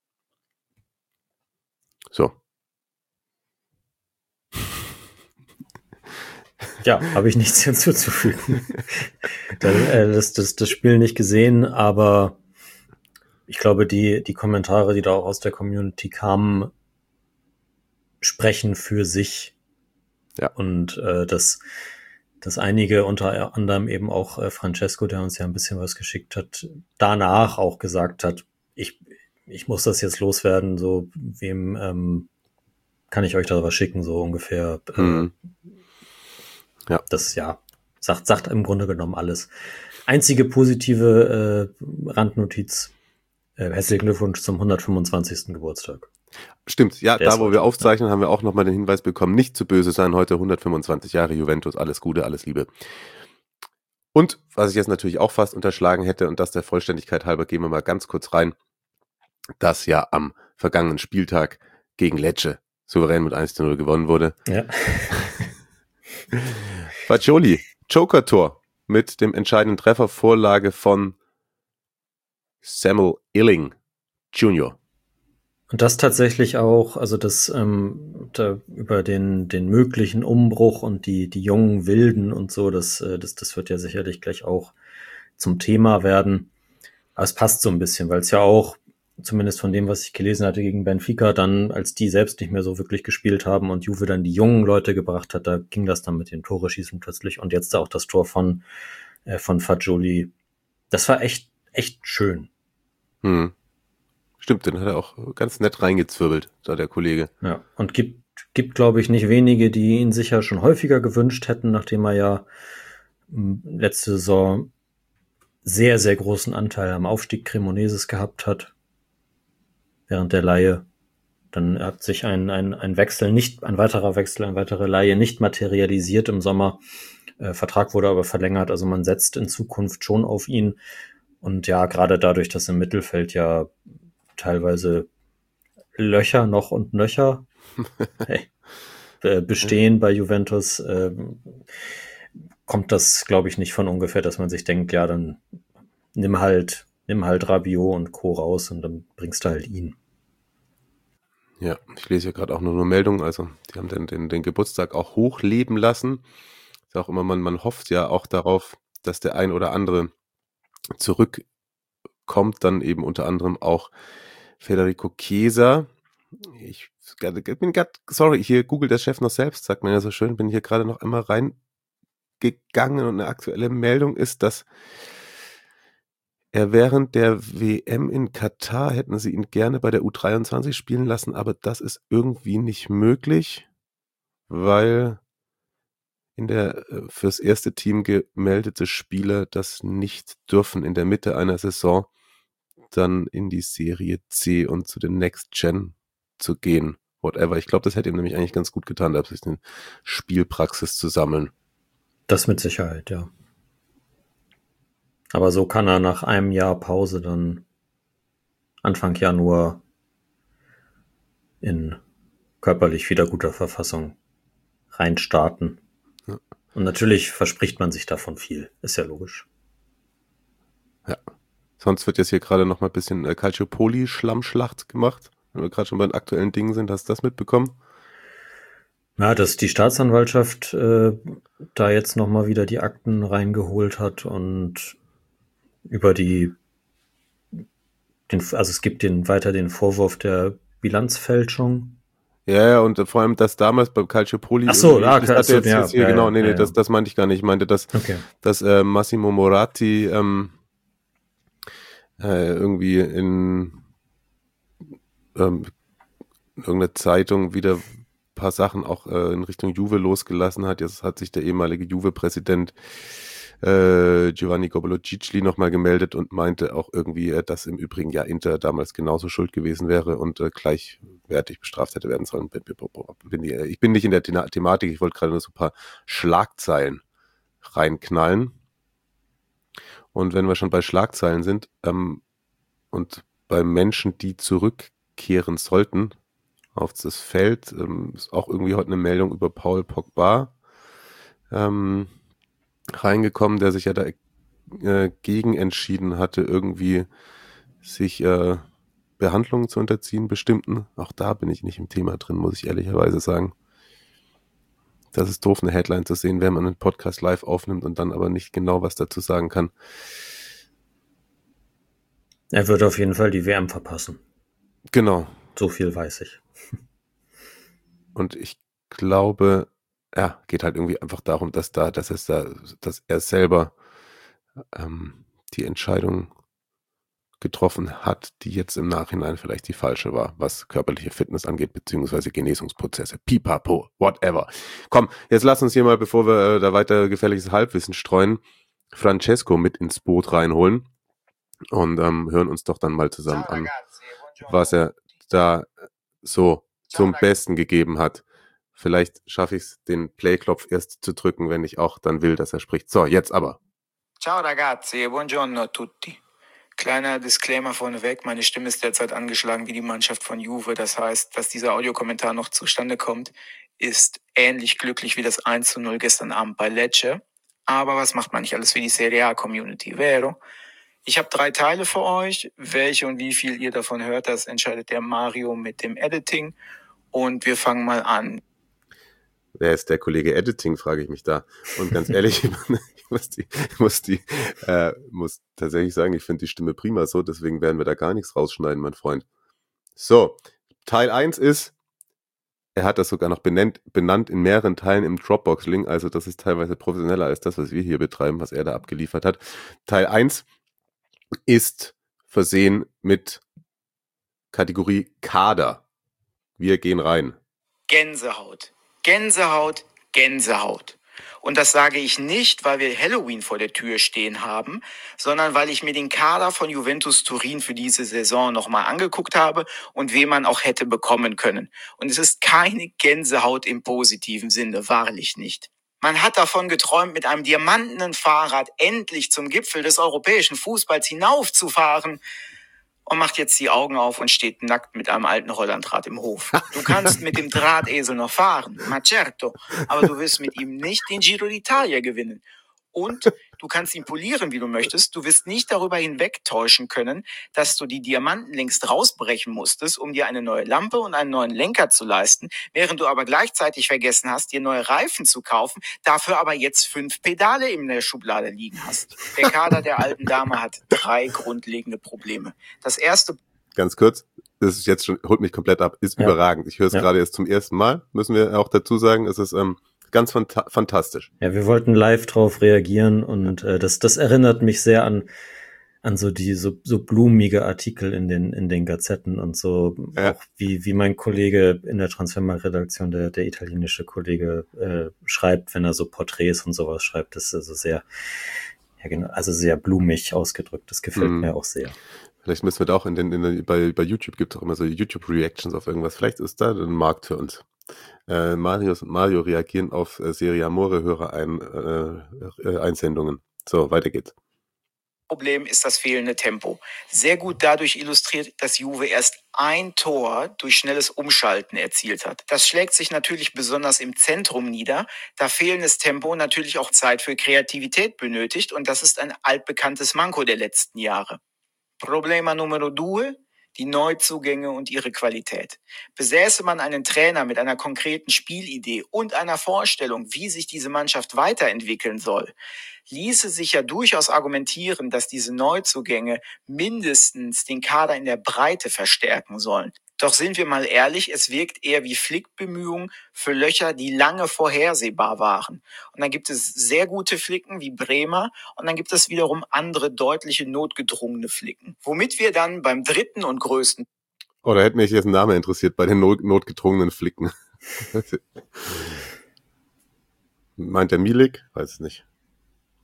Speaker 4: So.
Speaker 5: Ja, habe ich nichts hinzuzufügen. das, äh, das, das, das Spiel nicht gesehen, aber ich glaube, die, die Kommentare, die da auch aus der Community kamen, sprechen für sich.
Speaker 4: Ja.
Speaker 5: Und äh, dass, dass einige, unter anderem eben auch äh, Francesco, der uns ja ein bisschen was geschickt hat, danach auch gesagt hat, ich, ich muss das jetzt loswerden, so wem ähm, kann ich euch da was schicken, so ungefähr. Äh,
Speaker 4: mhm. Ja.
Speaker 5: Das ja sagt, sagt im Grunde genommen alles. Einzige positive äh, Randnotiz, äh, herzlichen Glückwunsch zum hundertfünfundzwanzigsten Geburtstag.
Speaker 4: Stimmt, ja,
Speaker 5: Der
Speaker 4: da wo
Speaker 5: heute,
Speaker 4: wir aufzeichnen, ja. haben wir auch nochmal den Hinweis bekommen, nicht zu böse sein, heute hundertfünfundzwanzig Jahre Juventus, alles Gute, alles Liebe. Und was ich jetzt natürlich auch fast unterschlagen hätte, und das der Vollständigkeit halber, gehen wir mal ganz kurz rein, dass ja am vergangenen Spieltag gegen Lecce souverän mit eins zu null gewonnen wurde.
Speaker 5: Ja.
Speaker 4: Fagioli, Joker-Tor mit dem entscheidenden Treffer, Vorlage von Samuel Illing Junior
Speaker 5: Und das tatsächlich auch, also das ähm, da über den den möglichen Umbruch und die die jungen Wilden und so, das äh, das das wird ja sicherlich gleich auch zum Thema werden. Aber es passt so ein bisschen, weil es ja auch, zumindest von dem, was ich gelesen hatte gegen Benfica, dann, als die selbst nicht mehr so wirklich gespielt haben und Juve dann die jungen Leute gebracht hat, da ging das dann mit den Tore schießen plötzlich. Und jetzt auch das Tor von äh, von Fagioli. Das war echt echt schön.
Speaker 4: Hm. Stimmt, den hat er auch ganz nett reingezwirbelt, da der Kollege.
Speaker 5: Ja, und gibt, gibt glaube ich, nicht wenige, die ihn sicher schon häufiger gewünscht hätten, nachdem er ja m, letzte Saison sehr, sehr großen Anteil am Aufstieg Cremoneses gehabt hat, während der Leihe. Dann hat sich ein, ein, ein Wechsel nicht, ein weiterer Wechsel, eine weitere Leihe nicht materialisiert im Sommer. Äh, Vertrag wurde aber verlängert, also man setzt in Zukunft schon auf ihn. Und ja, gerade dadurch, dass im Mittelfeld ja teilweise Löcher noch und nöcher hey, bestehen bei Juventus, äh, kommt das, glaube ich, nicht von ungefähr, dass man sich denkt, ja, dann nimm halt, nimm halt Rabiot und Co. raus und dann bringst du halt ihn.
Speaker 4: Ja, ich lese hier gerade auch nur eine Meldung, also die haben den, den, den Geburtstag auch hochleben lassen. Ist auch immer, man, man hofft ja auch darauf, dass der ein oder andere zurückkommt, dann eben unter anderem auch Federico Chiesa. Ich bin gerade, sorry, hier googelt der Chef noch selbst, sagt man ja so schön, bin hier gerade noch einmal reingegangen und eine aktuelle Meldung ist, dass er während der W M in Katar, hätten sie ihn gerne bei der U dreiundzwanzig spielen lassen, aber das ist irgendwie nicht möglich, weil in der fürs erste Team gemeldete Spieler das nicht dürfen, in der Mitte einer Saison dann in die Serie C und zu den Next Gen zu gehen. Whatever. Ich glaube, das hätte ihm nämlich eigentlich ganz gut getan, da sich eine Spielpraxis zu sammeln.
Speaker 5: Das mit Sicherheit, ja. Aber so kann er nach einem Jahr Pause dann Anfang Januar in körperlich wieder guter Verfassung reinstarten. Ja. Und natürlich verspricht man sich davon viel. Ist ja logisch.
Speaker 4: Ja. Sonst wird jetzt hier gerade noch mal ein bisschen äh, Calciopoli-Schlammschlacht gemacht. Wenn wir gerade schon bei den aktuellen Dingen sind, hast du das mitbekommen?
Speaker 5: Ja, dass die Staatsanwaltschaft äh, da jetzt noch mal wieder die Akten reingeholt hat und über die, den, also es gibt den weiter den Vorwurf der Bilanzfälschung.
Speaker 4: Ja, ja, und vor allem das damals beim Calciopoli.
Speaker 5: Ach so, ja,
Speaker 4: das hatte jetzt,
Speaker 5: ja,
Speaker 4: jetzt hier,
Speaker 5: ja,
Speaker 4: genau, nee, nee,
Speaker 5: ja,
Speaker 4: das, das meinte ich gar nicht. Ich meinte, dass,
Speaker 5: okay.
Speaker 4: dass äh, Massimo Moratti ähm, äh, irgendwie in ähm, irgendeiner Zeitung wieder ein paar Sachen auch äh, in Richtung Juve losgelassen hat. Jetzt hat sich der ehemalige Juve-Präsident äh, Giovanni Gobolo-Cicli nochmal gemeldet und meinte auch irgendwie, äh, dass im Übrigen ja Inter damals genauso schuld gewesen wäre und äh, gleichwertig bestraft hätte werden sollen. Bin, bin, ich bin nicht in der The- Thematik, ich wollte gerade nur so ein paar Schlagzeilen reinknallen. Und wenn wir schon bei Schlagzeilen sind ähm, und bei Menschen, die zurückkehren sollten auf das Feld, ähm, ist auch irgendwie heute eine Meldung über Paul Pogba ähm, reingekommen, der sich ja dagegen äh, entschieden hatte, irgendwie sich äh, Behandlungen zu unterziehen, bestimmten. Auch da bin ich nicht im Thema drin, muss ich ehrlicherweise sagen. Das ist doof, eine Headline zu sehen, wenn man einen Podcast live aufnimmt und dann aber nicht genau was dazu sagen kann.
Speaker 5: Er wird auf jeden Fall die W M verpassen.
Speaker 4: Genau.
Speaker 5: So viel weiß ich.
Speaker 4: Und ich glaube, ja, geht halt irgendwie einfach darum, dass da, dass es da, dass er selber ähm, die Entscheidung getroffen hat, die jetzt im Nachhinein vielleicht die falsche war, was körperliche Fitness angeht, beziehungsweise Genesungsprozesse. Pipapo, whatever. Komm, jetzt lass uns hier mal, bevor wir äh, da weiter gefährliches Halbwissen streuen, Francesco mit ins Boot reinholen und ähm, hören uns doch dann mal zusammen an, was er da so zum Besten gegeben hat. Vielleicht schaffe ich es, den Play-Knopf erst zu drücken, wenn ich auch dann will, dass er spricht. So, jetzt aber.
Speaker 6: Ciao ragazzi e buongiorno a tutti. Kleiner Disclaimer vorneweg, meine Stimme ist derzeit angeschlagen wie die Mannschaft von Juve. Das heißt, dass dieser Audiokommentar noch zustande kommt, ist ähnlich glücklich wie das eins zu null gestern Abend bei Lecce. Aber was macht man nicht alles für die Serie A-Community, vero? Ich habe drei Teile für euch. Welche und wie viel ihr davon hört, das entscheidet der Mario mit dem Editing. Und wir fangen mal an.
Speaker 4: Wer ist der Kollege Editing, frage ich mich da. Und ganz ehrlich, ich muss, die, muss, die, äh, muss tatsächlich sagen, ich finde die Stimme prima so, deswegen werden wir da gar nichts rausschneiden, mein Freund. So, Teil eins ist, er hat das sogar noch benannt, benannt in mehreren Teilen im Dropbox-Link, also das ist teilweise professioneller als das, was wir hier betreiben, was er da abgeliefert hat. Teil eins ist versehen mit Kategorie Kader. Wir gehen rein.
Speaker 6: Gänsehaut. Gänsehaut, Gänsehaut. Und das sage ich nicht, weil wir Halloween vor der Tür stehen haben, sondern weil ich mir den Kader von Juventus Turin für diese Saison nochmal angeguckt habe und wen man auch hätte bekommen können. Und es ist keine Gänsehaut im positiven Sinne, wahrlich nicht. Man hat davon geträumt, mit einem diamantenen Fahrrad endlich zum Gipfel des europäischen Fußballs hinaufzufahren. Und macht jetzt die Augen auf und steht nackt mit einem alten Rollandrad im Hof. Du kannst mit dem Drahtesel noch fahren, ma certo, aber du wirst mit ihm nicht den Giro d'Italia gewinnen. Und du kannst ihn polieren, wie du möchtest. Du wirst nicht darüber hinwegtäuschen können, dass du die Diamanten längst rausbrechen musstest, um dir eine neue Lampe und einen neuen Lenker zu leisten, während du aber gleichzeitig vergessen hast, dir neue Reifen zu kaufen, dafür aber jetzt fünf Pedale in der Schublade liegen hast. Der Kader der alten Dame hat drei grundlegende Probleme. Das erste...
Speaker 4: Ganz kurz, das ist jetzt schon, holt mich komplett ab, ist ja überragend. Ich höre es ja gerade jetzt zum ersten Mal, müssen wir auch dazu sagen, es ist... Ähm, Ganz fanta- fantastisch.
Speaker 5: Ja, wir wollten live drauf reagieren und äh, das, das erinnert mich sehr an, an so die so, so blumige Artikel in den, in den Gazetten und so, ja. Auch wie, wie mein Kollege in der Transfermarkt-Redaktion, der, der italienische Kollege, äh, schreibt, wenn er so Porträts und sowas schreibt. Das ist also sehr, ja genau, also sehr blumig ausgedrückt. Das gefällt mm. mir auch sehr.
Speaker 4: Vielleicht müssen wir da auch in den, in den bei, bei YouTube gibt es auch immer so YouTube-Reactions auf irgendwas. Vielleicht ist da ein Markt für uns. Äh, Marius und Mario reagieren auf äh, Serie Amore-Hörer ein, äh, äh, Einsendungen. So, weiter geht's.
Speaker 6: Problem ist das fehlende Tempo. Sehr gut dadurch illustriert, dass Juve erst ein Tor durch schnelles Umschalten erzielt hat. Das schlägt sich natürlich besonders im Zentrum nieder, da fehlendes Tempo natürlich auch Zeit für Kreativität benötigt und das ist ein altbekanntes Manko der letzten Jahre. Problema numero due. Die Neuzugänge und ihre Qualität. Besäße man einen Trainer mit einer konkreten Spielidee und einer Vorstellung, wie sich diese Mannschaft weiterentwickeln soll, ließe sich ja durchaus argumentieren, dass diese Neuzugänge mindestens den Kader in der Breite verstärken sollen. Doch sind wir mal ehrlich, es wirkt eher wie Flickbemühungen für Löcher, die lange vorhersehbar waren. Und dann gibt es sehr gute Flicken wie Bremer und dann gibt es wiederum andere deutliche notgedrungene Flicken. Womit wir dann beim dritten und größten...
Speaker 4: Oh, da hätte mich jetzt ein Name interessiert bei den not- notgedrungenen Flicken. Meint der Milik? Weiß es nicht.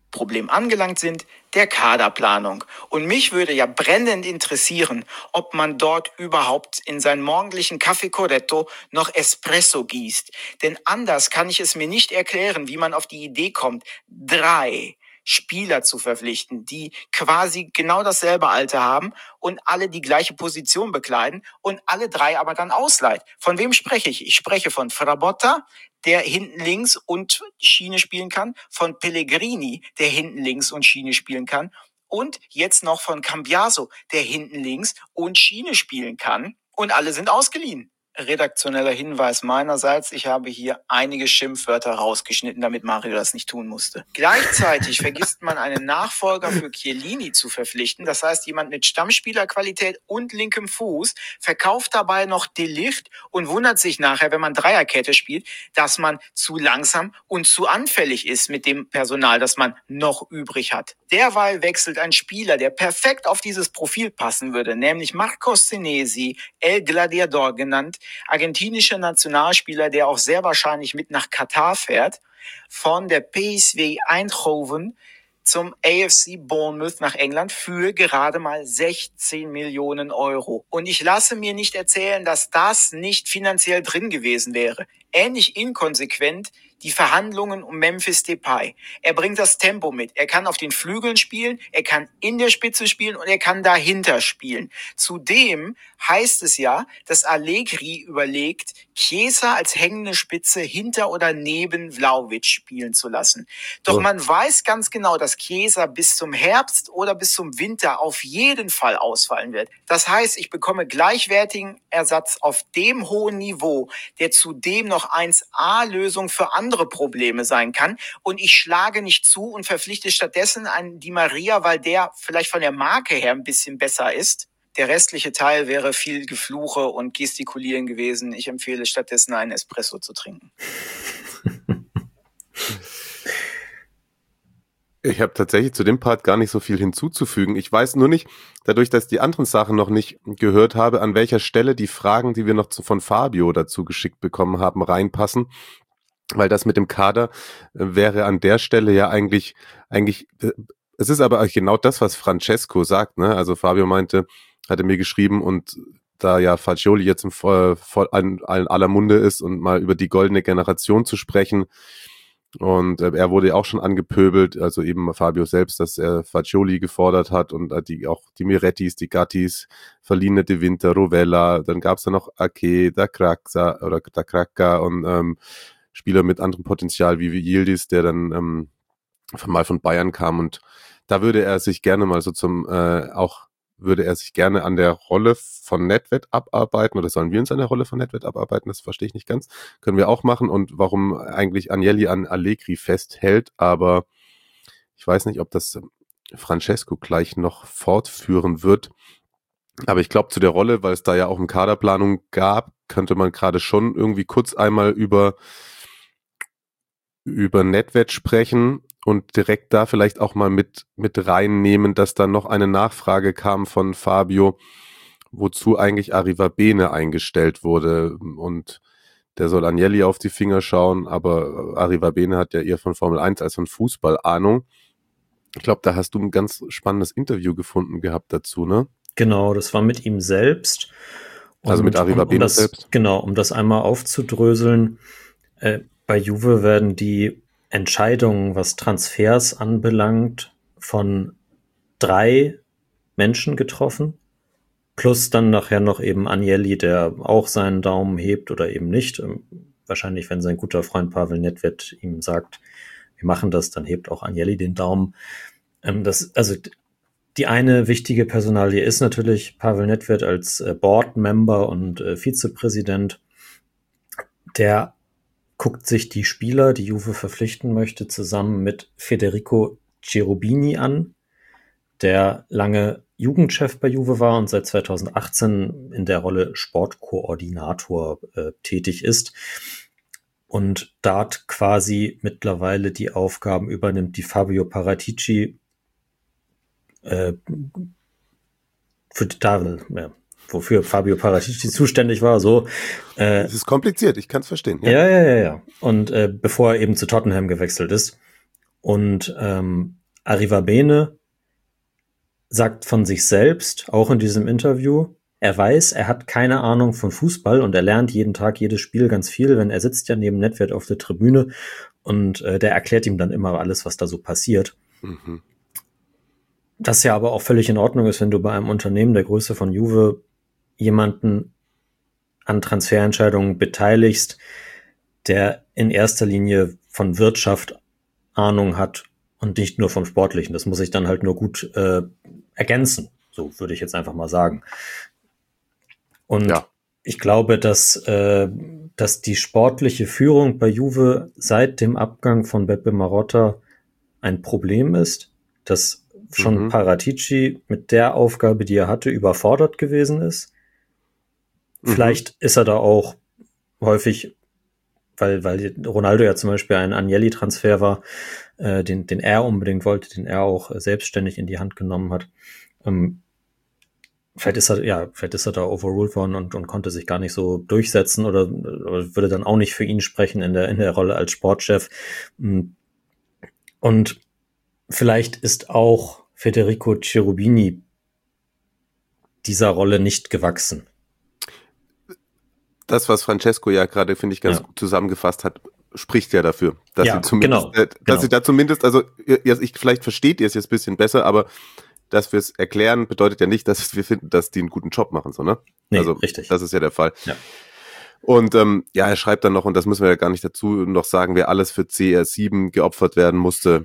Speaker 6: Problem angelangt sind, der Kaderplanung. Und mich würde ja brennend interessieren, ob man dort überhaupt in seinen morgendlichen Kaffee Corretto noch Espresso gießt. Denn anders kann ich es mir nicht erklären, wie man auf die Idee kommt, drei Spieler zu verpflichten, die quasi genau dasselbe Alter haben und alle die gleiche Position bekleiden und alle drei aber dann ausleiht. Von wem spreche ich? Ich spreche von Frabotta, der hinten links und Schiene spielen kann, von Pellegrini, der hinten links und Schiene spielen kann und jetzt noch von Cambiaso, der hinten links und Schiene spielen kann und alle sind ausgeliehen. Redaktioneller Hinweis meinerseits, ich habe hier einige Schimpfwörter rausgeschnitten, damit Mario das nicht tun musste. Gleichzeitig vergisst man einen Nachfolger für Chiellini zu verpflichten, das heißt jemand mit Stammspielerqualität und linkem Fuß, verkauft dabei noch De Ligt und wundert sich nachher, wenn man Dreierkette spielt, dass man zu langsam und zu anfällig ist mit dem Personal, das man noch übrig hat. Derweil wechselt ein Spieler, der perfekt auf dieses Profil passen würde, nämlich Marcos Senesi, El Gladiador genannt, argentinischer Nationalspieler, der auch sehr wahrscheinlich mit nach Katar fährt, von der P S V Eindhoven zum A F C Bournemouth nach England für gerade mal sechzehn Millionen Euro. Und ich lasse mir nicht erzählen, dass das nicht finanziell drin gewesen wäre. Ähnlich inkonsequent die Verhandlungen um Memphis Depay. Er bringt das Tempo mit. Er kann auf den Flügeln spielen, er kann in der Spitze spielen und er kann dahinter spielen. Zudem heißt es ja, dass Allegri überlegt, Chiesa als hängende Spitze hinter oder neben Vlahovic spielen zu lassen. Doch oh. man weiß ganz genau, dass Chiesa bis zum Herbst oder bis zum Winter auf jeden Fall ausfallen wird. Das heißt, ich bekomme gleichwertigen Ersatz auf dem hohen Niveau, der zudem noch eins A-Lösung für andere Probleme sein kann. Und ich schlage nicht zu und verpflichte stattdessen einen Di Maria, weil der vielleicht von der Marke her ein bisschen besser ist. Der restliche Teil wäre viel Gefluche und Gestikulieren gewesen. Ich empfehle stattdessen einen Espresso zu trinken.
Speaker 4: Ich habe tatsächlich zu dem Part gar nicht so viel hinzuzufügen. Ich weiß nur nicht, dadurch, dass ich die anderen Sachen noch nicht gehört habe, an welcher Stelle die Fragen, die wir noch zu, von Fabio dazu geschickt bekommen haben, reinpassen. Weil das mit dem Kader äh, wäre an der Stelle ja eigentlich, eigentlich, äh, es ist aber genau das, was Francesco sagt, ne? Also Fabio meinte, hatte mir geschrieben und da ja Fagioli jetzt im voll, voll an, an aller Munde ist und mal über die goldene Generation zu sprechen. Und äh, er wurde ja auch schon angepöbelt, also eben Fabio selbst, dass er Fagioli gefordert hat und äh, die auch die Mirettis, die Gattis, verliehene De Winter, Rovella, dann gab's da noch Ake, da Kraxa oder da Kraka und ähm, Spieler mit anderem Potenzial wie Yildiz, der dann ähm, mal von Bayern kam und da würde er sich gerne mal so zum, äh, auch würde er sich gerne an der Rolle von Nedved abarbeiten oder sollen wir uns an der Rolle von Nedved abarbeiten? Das verstehe ich nicht ganz. Können wir auch machen und warum eigentlich Agnelli an Allegri festhält, aber ich weiß nicht, ob das Francesco gleich noch fortführen wird. Aber ich glaube zu der Rolle, weil es da ja auch eine Kaderplanung gab, könnte man gerade schon irgendwie kurz einmal über über Nedved sprechen und direkt da vielleicht auch mal mit mit reinnehmen, dass dann noch eine Nachfrage kam von Fabio, wozu eigentlich Arrivabene eingestellt wurde und der soll Agnelli auf die Finger schauen, aber Arrivabene hat ja eher von Formel eins als von Fußball Ahnung. Ich glaube, da hast du ein ganz spannendes Interview gefunden gehabt dazu, ne?
Speaker 5: Genau, das war mit ihm selbst. Und
Speaker 4: also mit Arrivabene
Speaker 5: um das,
Speaker 4: selbst?
Speaker 5: Genau, um das einmal aufzudröseln, äh, bei Juve werden die Entscheidungen, was Transfers anbelangt, von drei Menschen getroffen, plus dann nachher noch eben Agnelli, der auch seinen Daumen hebt oder eben nicht. Wahrscheinlich, wenn sein guter Freund Pavel Nedved ihm sagt, wir machen das, dann hebt auch Agnelli den Daumen. Das, also die eine wichtige Personalie ist natürlich Pavel Nedved als Board-Member und Vizepräsident, der guckt sich die Spieler, die Juve verpflichten möchte, zusammen mit Federico Cherubini an, der lange Jugendchef bei Juve war und seit zweitausendachtzehn in der Rolle Sportkoordinator äh, tätig ist und dort quasi mittlerweile die Aufgaben übernimmt, die Fabio Paratici äh, für da, ja, wofür Fabio Paratici zuständig war, so. Äh,
Speaker 4: Es ist kompliziert, ich kann es verstehen.
Speaker 5: Ja, ja, ja, ja. Und äh, bevor er eben zu Tottenham gewechselt ist. Und ähm, Arrivabene sagt von sich selbst, auch in diesem Interview, er weiß, er hat keine Ahnung von Fußball und er lernt jeden Tag jedes Spiel ganz viel, wenn er sitzt ja neben Nedved auf der Tribüne und äh, der erklärt ihm dann immer alles, was da so passiert. Mhm. Das ja aber auch völlig in Ordnung ist, wenn du bei einem Unternehmen der Größe von Juve jemanden an Transferentscheidungen beteiligst, der in erster Linie von Wirtschaft Ahnung hat und nicht nur vom Sportlichen. Das muss ich dann halt nur gut äh, ergänzen, so würde ich jetzt einfach mal sagen. Und ja. ich glaube, dass, äh, dass die sportliche Führung bei Juve seit dem Abgang von Beppe Marotta ein Problem ist, dass schon mhm. Paratici mit der Aufgabe, die er hatte, überfordert gewesen ist. Mhm. Vielleicht ist er da auch häufig, weil, weil Ronaldo ja zum Beispiel ein Agnelli-Transfer war, äh, den, den er unbedingt wollte, den er auch äh, selbstständig in die Hand genommen hat. Ähm, vielleicht ist er, ja, vielleicht ist er da overruled worden und, und konnte sich gar nicht so durchsetzen oder, oder würde dann auch nicht für ihn sprechen in der, in der Rolle als Sportchef. Und vielleicht ist auch Federico Cherubini dieser Rolle nicht gewachsen.
Speaker 4: Das, was Francesco ja gerade, finde ich, ganz ja. gut zusammengefasst hat, spricht ja dafür, dass
Speaker 5: ja,
Speaker 4: sie zumindest,
Speaker 5: genau,
Speaker 4: äh, dass
Speaker 5: genau.
Speaker 4: sie da zumindest, also ich, vielleicht versteht ihr es jetzt ein bisschen besser, aber dass wir es erklären, bedeutet ja nicht, dass wir finden, dass die einen guten Job machen, so, ne?
Speaker 5: Nee,
Speaker 4: also,
Speaker 5: richtig.
Speaker 4: Das ist ja der Fall.
Speaker 5: Ja.
Speaker 4: Und ähm, ja, er schreibt dann noch, und das müssen wir ja gar nicht dazu noch sagen, wer alles für C R sieben geopfert werden musste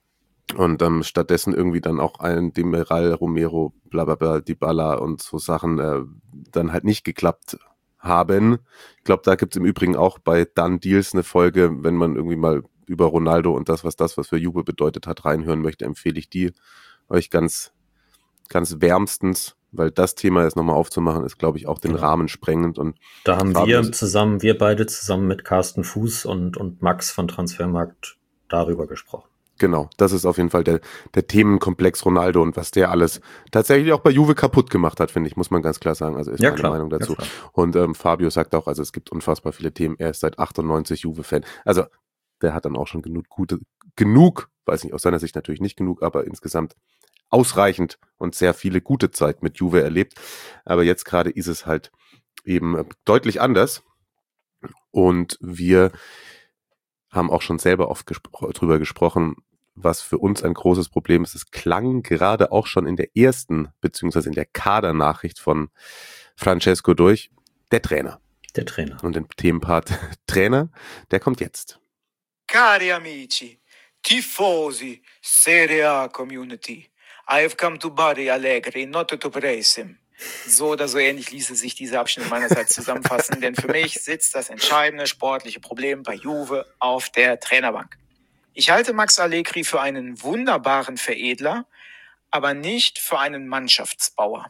Speaker 4: und ähm, stattdessen irgendwie dann auch ein Demiral, Romero, blablabla, Dybala und so Sachen äh, dann halt nicht geklappt haben. Ich glaube, da gibt's im Übrigen auch bei Done Deals eine Folge, wenn man irgendwie mal über Ronaldo und das, was das, was für Juve bedeutet hat, reinhören möchte, empfehle ich die euch ganz, ganz wärmstens, weil das Thema jetzt nochmal aufzumachen, ist, glaube ich, auch den ja. Rahmen sprengend. Und
Speaker 5: da haben wir zusammen, wir beide zusammen mit Carsten Fuß und, und Max von Transfermarkt darüber gesprochen.
Speaker 4: Genau, das ist auf jeden Fall der, der Themenkomplex Ronaldo und was der alles tatsächlich auch bei Juve kaputt gemacht hat, finde ich, muss man ganz klar sagen. Also ist
Speaker 5: ja,
Speaker 4: meine
Speaker 5: klar.
Speaker 4: Meinung dazu.
Speaker 5: Ja,
Speaker 4: und ähm, Fabio sagt auch, also es gibt unfassbar viele Themen. Er ist seit achtundneunzig Juve-Fan. Also der hat dann auch schon genug gute, genug, weiß nicht, aus seiner Sicht natürlich nicht genug, aber insgesamt ausreichend und sehr viele gute Zeit mit Juve erlebt. Aber jetzt gerade ist es halt eben deutlich anders. Und wir haben auch schon selber oft gespro- drüber gesprochen, was für uns ein großes Problem ist. Es klang gerade auch schon in der ersten, beziehungsweise in der Kadernachricht von Francesco durch, der Trainer.
Speaker 5: Der Trainer.
Speaker 4: Und den Themenpart Trainer, der kommt jetzt.
Speaker 6: Cari amici, tifosi, Serie A Community, I have come to bury Allegri, not to praise him. So oder so ähnlich ließe sich dieser Abschnitt meinerseits zusammenfassen, denn für mich sitzt das entscheidende sportliche Problem bei Juve auf der Trainerbank. Ich halte Max Allegri für einen wunderbaren Veredler, aber nicht für einen Mannschaftsbauer.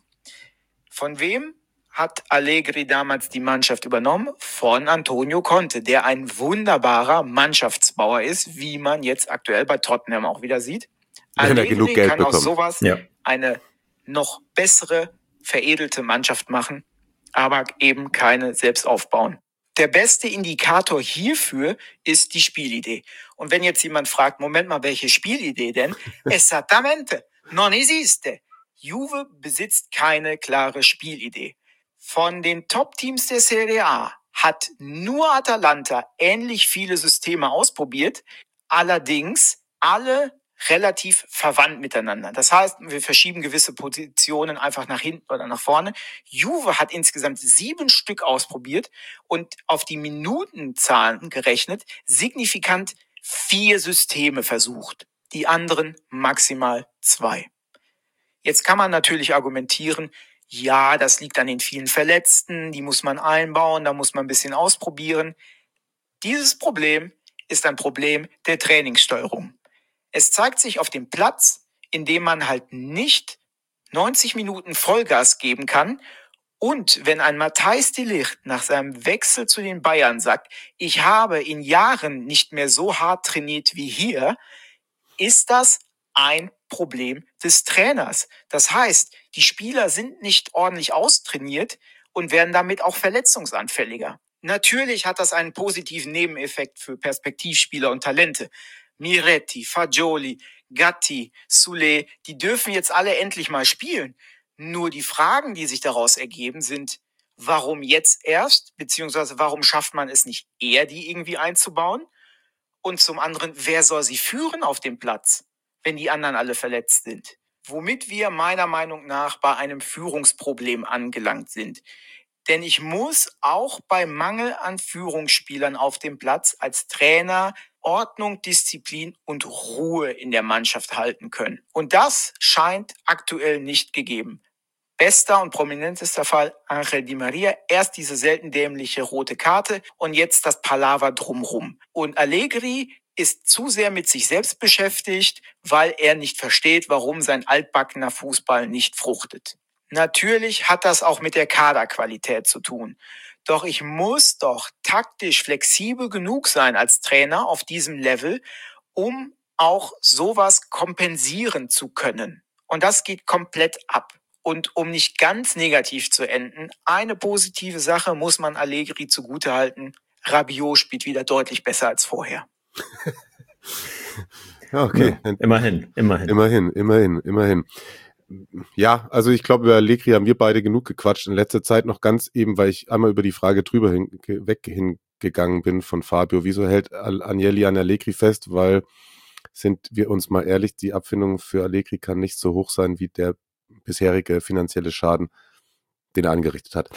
Speaker 6: Von wem hat Allegri damals die Mannschaft übernommen? Von Antonio Conte, der ein wunderbarer Mannschaftsbauer ist, wie man jetzt aktuell bei Tottenham auch wieder sieht.
Speaker 4: Wenn er genug Geld
Speaker 6: kann
Speaker 4: bekommt.
Speaker 6: aus sowas
Speaker 5: ja.
Speaker 6: eine noch bessere, veredelte Mannschaft machen, aber eben keine selbst aufbauen. Der beste Indikator hierfür ist die Spielidee. Und wenn jetzt jemand fragt, Moment mal, welche Spielidee denn? Esattamente, non esiste. Juve besitzt keine klare Spielidee. Von den Top-Teams der Serie A hat nur Atalanta ähnlich viele Systeme ausprobiert, allerdings alle relativ verwandt miteinander. Das heißt, wir verschieben gewisse Positionen einfach nach hinten oder nach vorne. Juve hat insgesamt sieben Stück ausprobiert und auf die Minutenzahlen gerechnet signifikant vier Systeme versucht. Die anderen maximal zwei. Jetzt kann man natürlich argumentieren, ja, das liegt an den vielen Verletzten, die muss man einbauen, da muss man ein bisschen ausprobieren. Dieses Problem ist ein Problem der Trainingssteuerung. Es zeigt sich auf dem Platz, indem man halt nicht neunzig Minuten Vollgas geben kann. Und wenn ein Matthijs de Ligt nach seinem Wechsel zu den Bayern sagt, ich habe in Jahren nicht mehr so hart trainiert wie hier, ist das ein Problem des Trainers. Das heißt, die Spieler sind nicht ordentlich austrainiert und werden damit auch verletzungsanfälliger. Natürlich hat das einen positiven Nebeneffekt für Perspektivspieler und Talente. Miretti, Fagioli, Gatti, Soulé, die dürfen jetzt alle endlich mal spielen. Nur die Fragen, die sich daraus ergeben, sind, warum jetzt erst, beziehungsweise warum schafft man es nicht eher, die irgendwie einzubauen? Und zum anderen, wer soll sie führen auf dem Platz, wenn die anderen alle verletzt sind? Womit wir meiner Meinung nach bei einem Führungsproblem angelangt sind. Denn ich muss auch bei Mangel an Führungsspielern auf dem Platz als Trainer Ordnung, Disziplin und Ruhe in der Mannschaft halten können. Und das scheint aktuell nicht gegeben. Bester und prominentester Fall Ángel Di María. Erst diese selten dämliche rote Karte und jetzt das Palaver drumrum. Und Allegri ist zu sehr mit sich selbst beschäftigt, weil er nicht versteht, warum sein altbackener Fußball nicht fruchtet. Natürlich hat das auch mit der Kaderqualität zu tun. Doch ich muss doch taktisch flexibel genug sein als Trainer auf diesem Level, um auch sowas kompensieren zu können. Und das geht komplett ab. Und um nicht ganz negativ zu enden, eine positive Sache muss man Allegri zugutehalten. Rabiot spielt wieder deutlich besser als vorher.
Speaker 4: Ja, okay.
Speaker 5: Ja, immerhin, immerhin.
Speaker 4: Immerhin, immerhin, immerhin. Ja, also ich glaube, über Allegri haben wir beide genug gequatscht. In letzter Zeit noch ganz eben, weil ich einmal über die Frage drüber hin, weg hingegangen bin von Fabio. Wieso hält Agnelli an Allegri fest? Weil, sind wir uns mal ehrlich, die Abfindung für Allegri kann nicht so hoch sein wie der bisherige finanzielle Schaden, den er angerichtet hat.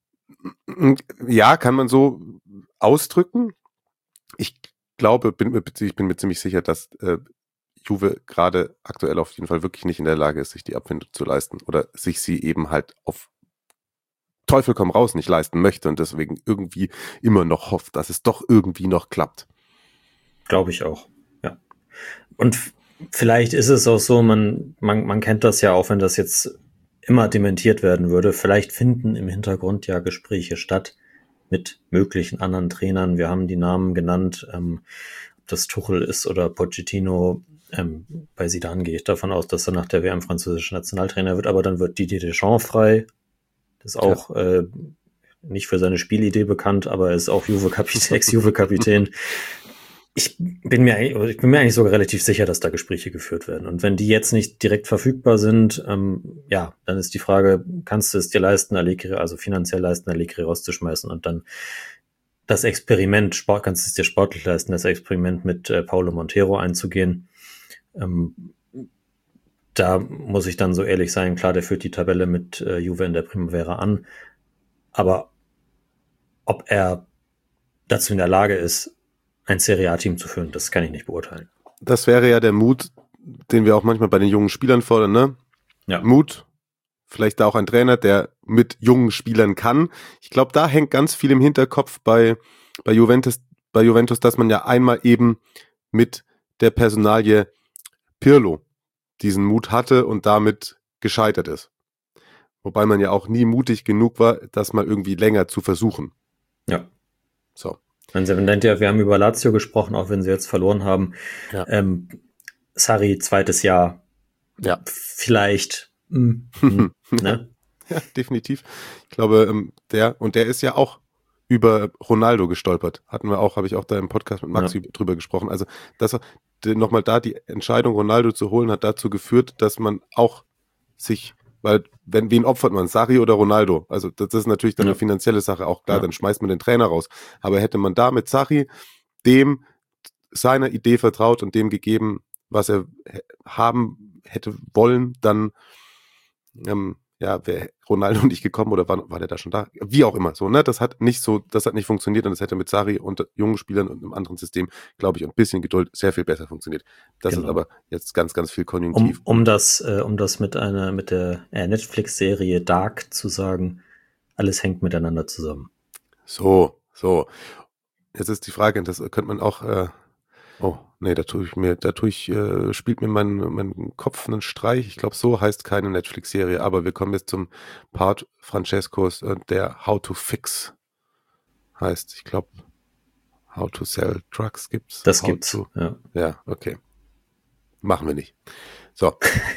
Speaker 4: Ja, kann man so ausdrücken. Ich glaube, bin mir, ich bin mir ziemlich sicher, dass äh, Juve gerade aktuell auf jeden Fall wirklich nicht in der Lage ist, sich die Abfindung zu leisten oder sich sie eben halt auf Teufel komm raus nicht leisten möchte und deswegen irgendwie immer noch hofft, dass es doch irgendwie noch klappt.
Speaker 5: Glaube ich auch, ja. Und vielleicht ist es auch so, man, man, man kennt das ja auch, wenn das jetzt immer dementiert werden würde. Vielleicht finden im Hintergrund ja Gespräche statt mit möglichen anderen Trainern. Wir haben die Namen genannt, ähm, ob das Tuchel ist oder Pochettino. Ähm, bei Zidane gehe ich davon aus, dass er nach der W M französischer Nationaltrainer wird, aber dann wird Didier Deschamps frei. Das ist auch ja. äh, nicht für seine Spielidee bekannt, aber er ist auch Juve-Kapitän, Ex-Juve-Kapitän. Ich bin mir ich bin mir eigentlich sogar relativ sicher, dass da Gespräche geführt werden. Und wenn die jetzt nicht direkt verfügbar sind, ähm, ja, dann ist die Frage, kannst du es dir leisten, Allegri, also finanziell leisten, Allegri rauszuschmeißen und dann das Experiment, Sport, kannst du es dir sportlich leisten, das Experiment mit äh, Paulo Montero einzugehen. Ähm, da muss ich dann so ehrlich sein, klar, der führt die Tabelle mit äh, Juve in der Primavera an. Aber ob er dazu in der Lage ist, ein Serie A-Team zu führen, das kann ich nicht beurteilen.
Speaker 4: Das wäre ja der Mut, den wir auch manchmal bei den jungen Spielern fordern, ne?
Speaker 5: Ja.
Speaker 4: Mut, vielleicht auch ein Trainer, der mit jungen Spielern kann. Ich glaube, da hängt ganz viel im Hinterkopf bei, bei Juventus, bei Juventus, dass man ja einmal eben mit der Personalie Pirlo diesen Mut hatte und damit gescheitert ist. Wobei man ja auch nie mutig genug war, das mal irgendwie länger zu versuchen.
Speaker 5: Ja.
Speaker 4: So.
Speaker 5: Wir haben über Lazio gesprochen, auch wenn sie jetzt verloren haben.
Speaker 4: Ja.
Speaker 5: Ähm, Sarri, zweites Jahr.
Speaker 4: Ja.
Speaker 5: Vielleicht. Mm, mm, ne?
Speaker 4: Ja, definitiv. Ich glaube, der, und der ist ja auch über Ronaldo gestolpert. Hatten wir auch, habe ich auch da im Podcast mit Max ja. drüber gesprochen. Also, das nochmal da die Entscheidung, Ronaldo zu holen, hat dazu geführt, dass man auch sich, weil, wenn, wen opfert man? Sarri oder Ronaldo? Also, das ist natürlich dann ja. eine finanzielle Sache, auch klar, ja. dann schmeißt man den Trainer raus. Aber hätte man da mit Sarri dem seiner Idee vertraut und dem gegeben, was er haben hätte wollen, dann, ähm, ja, wäre Ronaldo nicht gekommen oder war, war der da schon da? Wie auch immer, so, ne? Das hat nicht so, das hat nicht funktioniert und das hätte mit Sarri und jungen Spielern und einem anderen System, glaube ich, und ein bisschen Geduld sehr viel besser funktioniert. Das genau. ist aber jetzt ganz, ganz viel Konjunktiv.
Speaker 5: Um, um das, äh, um das mit einer, mit der äh, Netflix-Serie Dark zu sagen, alles hängt miteinander zusammen.
Speaker 4: So, so. Jetzt ist die Frage, das könnte man auch, äh, oh, nee, da tue ich mir, da tue ich, äh, spielt mir mein, mein Kopf einen Streich. Ich glaube, so heißt keine Netflix-Serie, aber wir kommen jetzt zum Part Francescos, äh, der How to Fix heißt. Ich glaube, How to Sell Trucks gibt's.
Speaker 5: Das
Speaker 4: How
Speaker 5: gibt's,
Speaker 4: to,
Speaker 5: ja.
Speaker 4: Ja, okay. Machen wir nicht. So.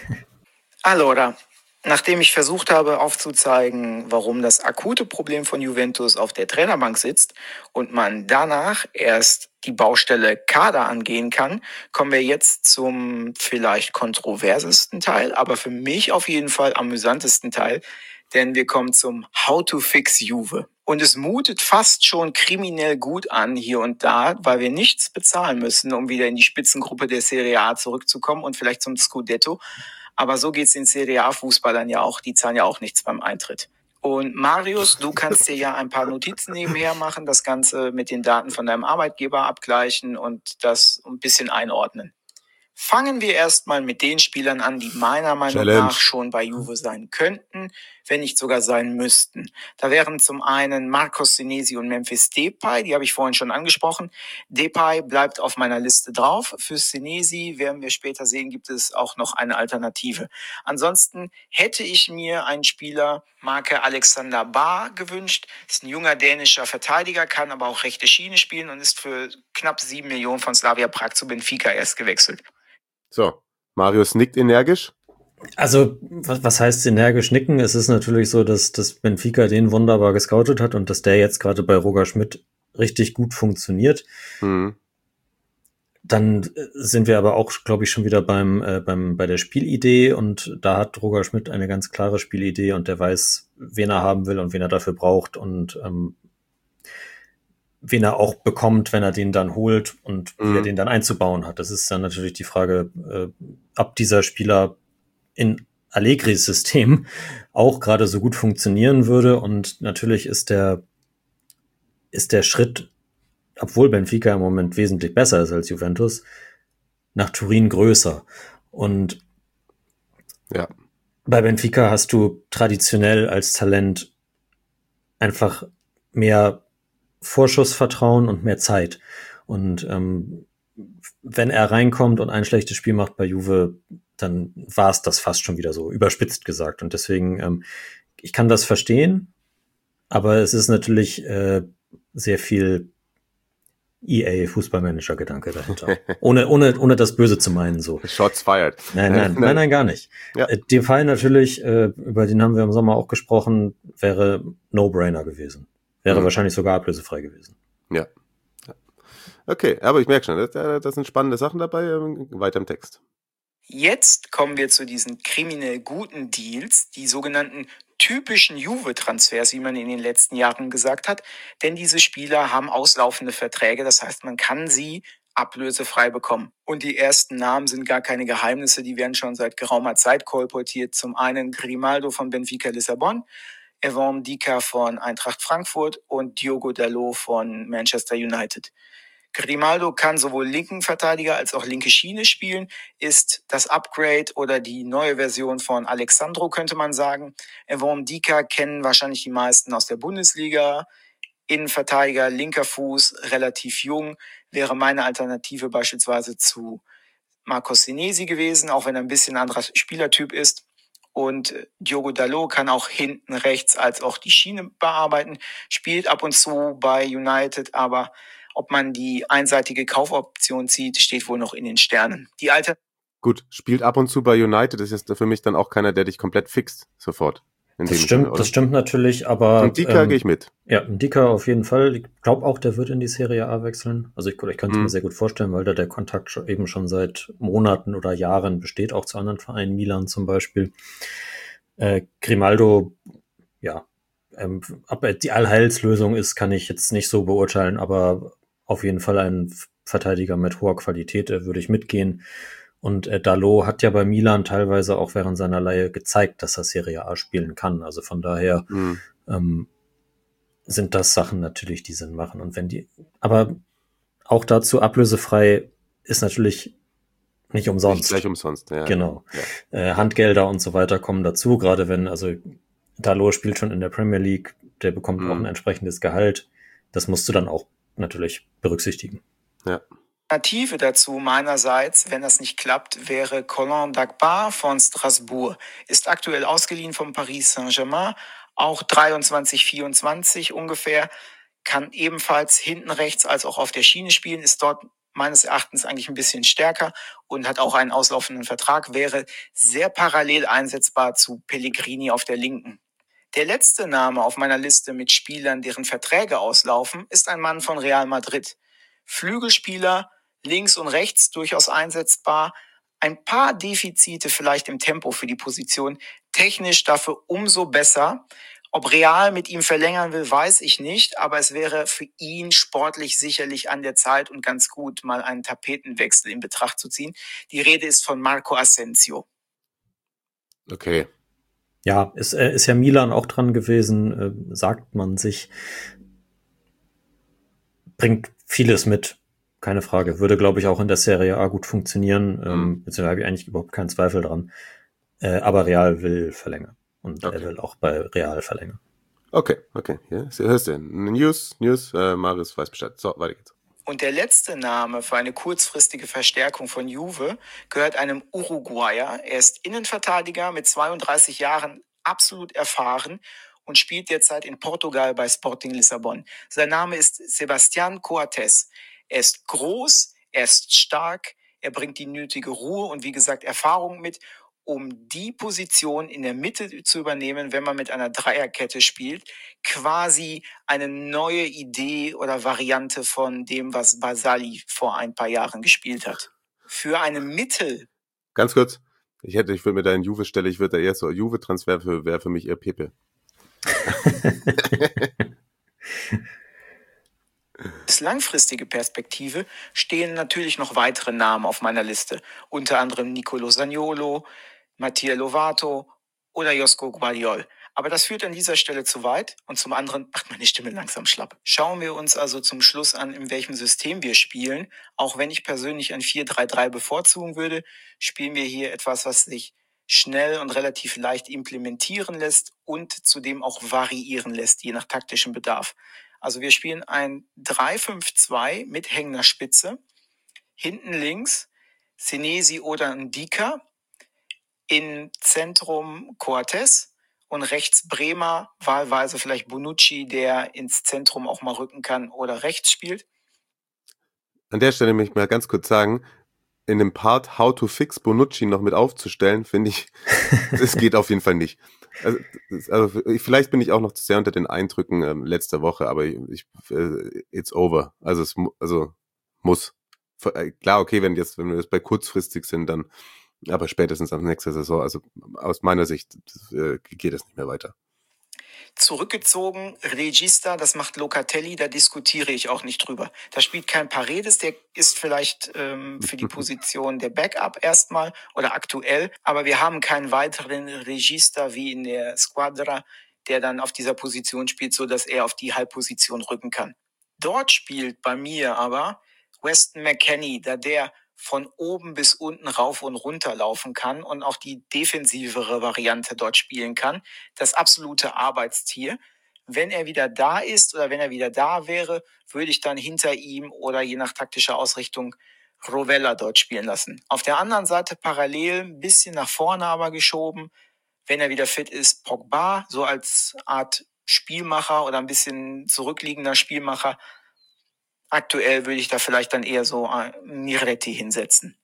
Speaker 6: Allora, nachdem ich versucht habe aufzuzeigen, warum das akute Problem von Juventus auf der Trainerbank sitzt und man danach erst die Baustelle Kader angehen kann, kommen wir jetzt zum vielleicht kontroversesten Teil, aber für mich auf jeden Fall amüsantesten Teil, denn wir kommen zum How to fix Juve. Und es mutet fast schon kriminell gut an hier und da, weil wir nichts bezahlen müssen, um wieder in die Spitzengruppe der Serie A zurückzukommen und vielleicht zum Scudetto. Aber so geht's den Serie A-Fußballern ja auch, die zahlen ja auch nichts beim Eintritt. Und Marius, du kannst dir ja ein paar Notizen nebenher machen, das Ganze mit den Daten von deinem Arbeitgeber abgleichen und das ein bisschen einordnen. Fangen wir erstmal mit den Spielern an, die meiner Meinung
Speaker 4: Challenge.
Speaker 6: nach schon bei Juve sein könnten, wenn nicht sogar sein müssten. Da wären zum einen Marcos Senesi und Memphis Depay, die habe ich vorhin schon angesprochen. Depay bleibt auf meiner Liste drauf. Für Senesi, werden wir später sehen, gibt es auch noch eine Alternative. Ansonsten hätte ich mir einen Spieler Marke Alexander Bahr gewünscht. Ist ein junger dänischer Verteidiger, kann aber auch rechte Schiene spielen und ist für knapp sieben Millionen von Slavia Prag zu Benfica erst gewechselt.
Speaker 4: So, Marius nickt energisch.
Speaker 5: Also, was, was heißt energisch nicken? Es ist natürlich so, dass, dass Benfica den wunderbar gescoutet hat und dass der jetzt gerade bei Roger Schmidt richtig gut funktioniert.
Speaker 4: Mhm.
Speaker 5: Dann sind wir aber auch, glaube ich, schon wieder beim, äh, beim bei der Spielidee und da hat Roger Schmidt eine ganz klare Spielidee und der weiß, wen er haben will und wen er dafür braucht und ähm, wen er auch bekommt, wenn er den dann holt und mhm. wie er den dann einzubauen hat. Das ist dann natürlich die Frage, äh, ob dieser Spieler in Allegris System auch gerade so gut funktionieren würde. Und natürlich ist der, ist der Schritt, obwohl Benfica im Moment wesentlich besser ist als Juventus, nach Turin größer. Und
Speaker 4: ja.
Speaker 5: bei Benfica hast du traditionell als Talent einfach mehr Vorschussvertrauen und mehr Zeit. Und ähm, wenn er reinkommt und ein schlechtes Spiel macht bei Juve, dann war es das fast schon wieder so, überspitzt gesagt. Und deswegen, ähm, ich kann das verstehen, aber es ist natürlich äh, sehr viel E A-Fußballmanager-Gedanke dahinter. ohne, ohne, ohne das Böse zu meinen, so.
Speaker 4: Shots fired.
Speaker 5: Nein, nein, nein, nein, gar nicht.
Speaker 4: Ja.
Speaker 5: Äh, der Fall natürlich, äh, über den haben wir im Sommer auch gesprochen, wäre No-Brainer gewesen. Wäre mhm. wahrscheinlich sogar ablösefrei gewesen.
Speaker 4: Ja. ja. Okay, aber ich merke schon, da, da sind spannende Sachen dabei. Weiter im Text.
Speaker 6: Jetzt kommen wir zu diesen kriminell guten Deals, die sogenannten typischen Juve-Transfers, wie man in den letzten Jahren gesagt hat. Denn diese Spieler haben auslaufende Verträge, das heißt, man kann sie ablösefrei bekommen. Und die ersten Namen sind gar keine Geheimnisse, die werden schon seit geraumer Zeit kolportiert. Zum einen Grimaldo von Benfica Lissabon, Evan Dika von Eintracht Frankfurt und Diogo Dalot von Manchester United. Grimaldo kann sowohl linken Verteidiger als auch linke Schiene spielen, ist das Upgrade oder die neue Version von Alexandro, könnte man sagen. Evan Dika kennen wahrscheinlich die meisten aus der Bundesliga. Innenverteidiger, linker Fuß, relativ jung, wäre meine Alternative beispielsweise zu Marcos Senesi gewesen, auch wenn er ein bisschen anderer Spielertyp ist. Und Diogo Dalot kann auch hinten rechts als auch die Schiene bearbeiten, spielt ab und zu bei United, aber ob man die einseitige Kaufoption zieht, steht wohl noch in den Sternen. Die alte
Speaker 4: Gut, spielt ab und zu bei United, das ist für mich dann auch keiner, der dich komplett fixt, sofort.
Speaker 5: Das stimmt, Sinne, das stimmt natürlich, aber...
Speaker 4: Und Dika ähm, gehe ich mit.
Speaker 5: Ja, Dika auf jeden Fall. Ich glaube auch, der wird in die Serie A wechseln. Also ich, ich könnte es hm. mir sehr gut vorstellen, weil da der Kontakt schon, eben schon seit Monaten oder Jahren besteht, auch zu anderen Vereinen, Milan zum Beispiel. Äh, Grimaldo, ja, ähm, ob er die Allheilslösung ist, kann ich jetzt nicht so beurteilen, aber auf jeden Fall ein Verteidiger mit hoher Qualität, äh, würde ich mitgehen. Und äh, Dalot hat ja bei Milan teilweise auch während seiner Leihe gezeigt, dass er Serie A spielen kann. Also von daher mhm. ähm, sind das Sachen natürlich, die Sinn machen. Und wenn die, aber auch dazu ablösefrei ist natürlich nicht umsonst.
Speaker 4: Nicht gleich umsonst, ja.
Speaker 5: Genau.
Speaker 4: Ja.
Speaker 5: Äh, Handgelder und so weiter kommen dazu, gerade wenn, also Dalot spielt schon in der Premier League, der bekommt mhm. auch ein entsprechendes Gehalt. Das musst du dann auch natürlich berücksichtigen.
Speaker 4: Ja.
Speaker 6: Alternative dazu meinerseits, wenn das nicht klappt, wäre Colin Dagba von Strasbourg. Ist aktuell ausgeliehen von Paris Saint-Germain, auch dreiundzwanzig, vierundzwanzig ungefähr, kann ebenfalls hinten rechts als auch auf der Schiene spielen, ist dort meines Erachtens eigentlich ein bisschen stärker und hat auch einen auslaufenden Vertrag, wäre sehr parallel einsetzbar zu Pellegrini auf der Linken. Der letzte Name auf meiner Liste mit Spielern, deren Verträge auslaufen, ist ein Mann von Real Madrid. Flügelspieler, links und rechts durchaus einsetzbar. Ein paar Defizite vielleicht im Tempo für die Position. Technisch dafür umso besser. Ob Real mit ihm verlängern will, weiß ich nicht. Aber es wäre für ihn sportlich sicherlich an der Zeit und ganz gut, mal einen Tapetenwechsel in Betracht zu ziehen. Die Rede ist von Marco Asensio.
Speaker 4: Okay.
Speaker 5: Ja, ist, äh, ist ja Milan auch dran gewesen, äh, sagt man sich. Bringt vieles mit, keine Frage. Würde, glaube ich, auch in der Serie A gut funktionieren. Ähm,
Speaker 4: Mhm.
Speaker 5: beziehungsweise habe ich eigentlich überhaupt keinen Zweifel dran. Äh, aber Real will verlängern. Und
Speaker 4: Okay.
Speaker 5: er will auch bei Real verlängern.
Speaker 4: Okay, okay. Ja, hörst du. News, News, äh, Marius weiß Bescheid. So, weiter geht's.
Speaker 6: Und der letzte Name für eine kurzfristige Verstärkung von Juve gehört einem Uruguayer. Er ist Innenverteidiger mit zweiunddreißig Jahren, absolut erfahren und spielt derzeit in Portugal bei Sporting Lissabon. Sein Name ist Sebastián Coates. Er ist groß, er ist stark, er bringt die nötige Ruhe und wie gesagt Erfahrung mit, um die Position in der Mitte zu übernehmen, wenn man mit einer Dreierkette spielt. Quasi eine neue Idee oder Variante von dem, was Basali vor ein paar Jahren gespielt hat. Für eine Mittel.
Speaker 4: Ganz kurz. Ich hätte, ich würde mit deinen Juve-Stelle, ich würde da eher so, Juve-Transfer für, wäre für mich eher Pepe.
Speaker 6: Als langfristige Perspektive stehen natürlich noch weitere Namen auf meiner Liste. Unter anderem Nicolo Zaniolo, Mattia Lovato oder Josko Gvardiol. Aber das führt an dieser Stelle zu weit und zum anderen macht meine Stimme langsam schlapp. Schauen wir uns also zum Schluss an, in welchem System wir spielen. Auch wenn ich persönlich ein vier drei drei bevorzugen würde, spielen wir hier etwas, was sich schnell und relativ leicht implementieren lässt und zudem auch variieren lässt, je nach taktischem Bedarf. Also wir spielen ein drei fünf zwei mit hängender Spitze. Hinten links Senesi oder Ndika. Im Zentrum Coates und rechts Bremer, wahlweise vielleicht Bonucci, der ins Zentrum auch mal rücken kann oder rechts spielt.
Speaker 4: An der Stelle möchte ich mal ganz kurz sagen, in dem Part How to Fix Bonucci noch mit aufzustellen, finde ich, das geht auf jeden Fall nicht. Also, also vielleicht bin ich auch noch zu sehr unter den Eindrücken ähm, letzter Woche, aber ich, äh, it's over. Also es also muss. Klar, okay, wenn jetzt, wenn wir jetzt bei kurzfristig sind, dann aber spätestens ab nächster Saison, also aus meiner Sicht äh, geht es nicht mehr weiter.
Speaker 6: Zurückgezogen, Regista, das macht Locatelli, da diskutiere ich auch nicht drüber. Da spielt kein Paredes, der ist vielleicht ähm, für die Position der Backup erstmal oder aktuell, aber wir haben keinen weiteren Regista wie in der Squadra, der dann auf dieser Position spielt, so dass er auf die Halbposition rücken kann. Dort spielt bei mir aber Weston McKennie, da der von oben bis unten rauf und runter laufen kann und auch die defensivere Variante dort spielen kann. Das absolute Arbeitstier. Wenn er wieder da ist oder wenn er wieder da wäre, würde ich dann hinter ihm oder je nach taktischer Ausrichtung Rovella dort spielen lassen. Auf der anderen Seite parallel ein bisschen nach vorne aber geschoben. Wenn er wieder fit ist, Pogba, so als Art Spielmacher oder ein bisschen zurückliegender Spielmacher. Aktuell würde ich da vielleicht dann eher so Miretti hinsetzen.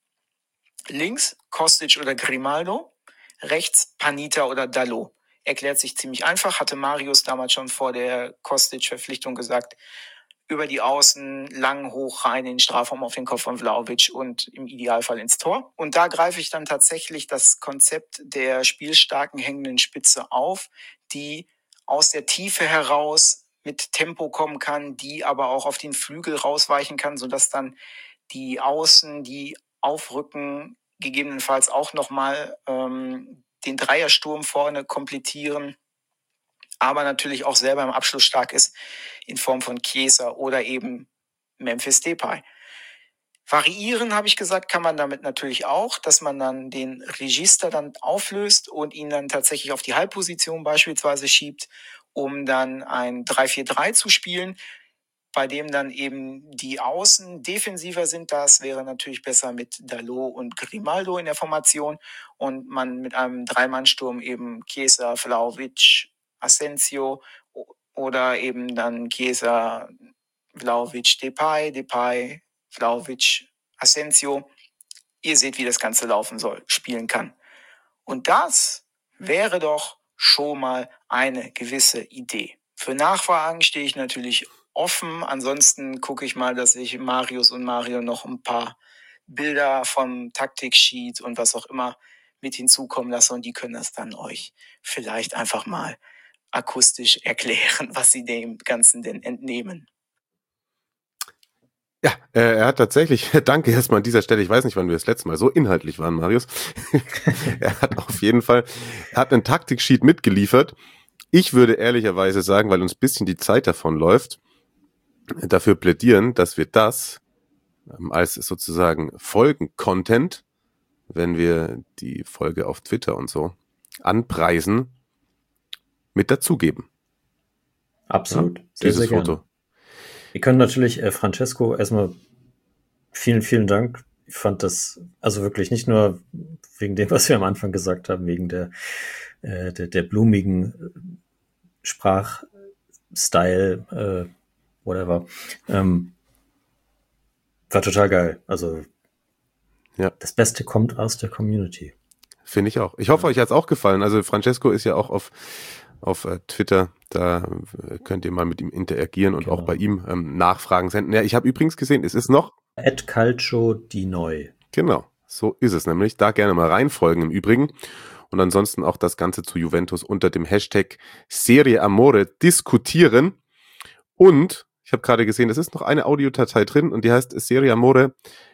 Speaker 6: Links Kostic oder Grimaldo, rechts Panita oder Dalot. Erklärt sich ziemlich einfach, hatte Marius damals schon vor der Kostic-Verpflichtung gesagt. Über die Außen, lang hoch rein in den Strafraum auf den Kopf von Vlahovic und im Idealfall ins Tor. Und da greife ich dann tatsächlich das Konzept der spielstarken hängenden Spitze auf, die aus der Tiefe heraus mit Tempo kommen kann, die aber auch auf den Flügel rausweichen kann, sodass dann die Außen, die aufrücken, gegebenenfalls auch nochmal ähm, den Dreiersturm vorne komplettieren, aber natürlich auch selber im Abschluss stark ist in Form von Chiesa oder eben Memphis Depay. Variieren, habe ich gesagt, kann man damit natürlich auch, dass man dann den Regista dann auflöst und ihn dann tatsächlich auf die Halbposition beispielsweise schiebt, um dann ein drei vier drei zu spielen, bei dem dann eben die Außen defensiver sind. Das wäre natürlich besser mit Dalot und Grimaldo in der Formation und man mit einem Dreimannsturm eben Chiesa, Vlahovic, Asensio oder eben dann Chiesa, Vlahovic, Depay, Depay, Vlahovic, Asensio. Ihr seht, wie das Ganze laufen soll, spielen kann. Und das wäre doch schon mal eine gewisse Idee. Für Nachfragen stehe ich natürlich offen. Ansonsten gucke ich mal, dass ich Marius und Mario noch ein paar Bilder vom Taktiksheet und was auch immer mit hinzukommen lasse und die können das dann euch vielleicht einfach mal akustisch erklären, was sie dem Ganzen denn entnehmen.
Speaker 4: Ja, äh, er hat tatsächlich, danke erstmal an dieser Stelle, ich weiß nicht, wann wir das letzte Mal so inhaltlich waren, Marius. Er hat auf jeden Fall, er hat einen Taktiksheet mitgeliefert. Ich würde ehrlicherweise sagen, weil uns ein bisschen die Zeit davon läuft, dafür plädieren, dass wir das ähm, als sozusagen Folgen-Content, wenn wir die Folge auf Twitter und so anpreisen, mit dazugeben.
Speaker 5: Absolut.
Speaker 4: Ja,
Speaker 5: sehr,
Speaker 4: dieses
Speaker 5: sehr
Speaker 4: Foto.
Speaker 5: gerne. Wir können natürlich, äh, Francesco, erstmal vielen, vielen Dank. Ich fand das also wirklich nicht nur wegen dem, was wir am Anfang gesagt haben, wegen der, äh, der, der blumigen Sprachstyle, äh, whatever. Ähm, war total geil. Also
Speaker 4: ja.
Speaker 5: Das Beste kommt aus der Community.
Speaker 4: Finde ich auch. Ich hoffe, ja. euch hat's auch gefallen. Also Francesco ist ja auch auf auf äh, Twitter, da äh, könnt ihr mal mit ihm interagieren und genau. auch bei ihm ähm, Nachfragen senden. Ja, ich habe übrigens gesehen, es ist noch
Speaker 5: at calcio di neu.
Speaker 4: Genau, so ist es nämlich. Da gerne mal reinfolgen im Übrigen. Und ansonsten auch das Ganze zu Juventus unter dem Hashtag Serie Amore diskutieren. Und ich habe gerade gesehen, es ist noch eine Audiodatei drin und die heißt Serie Amore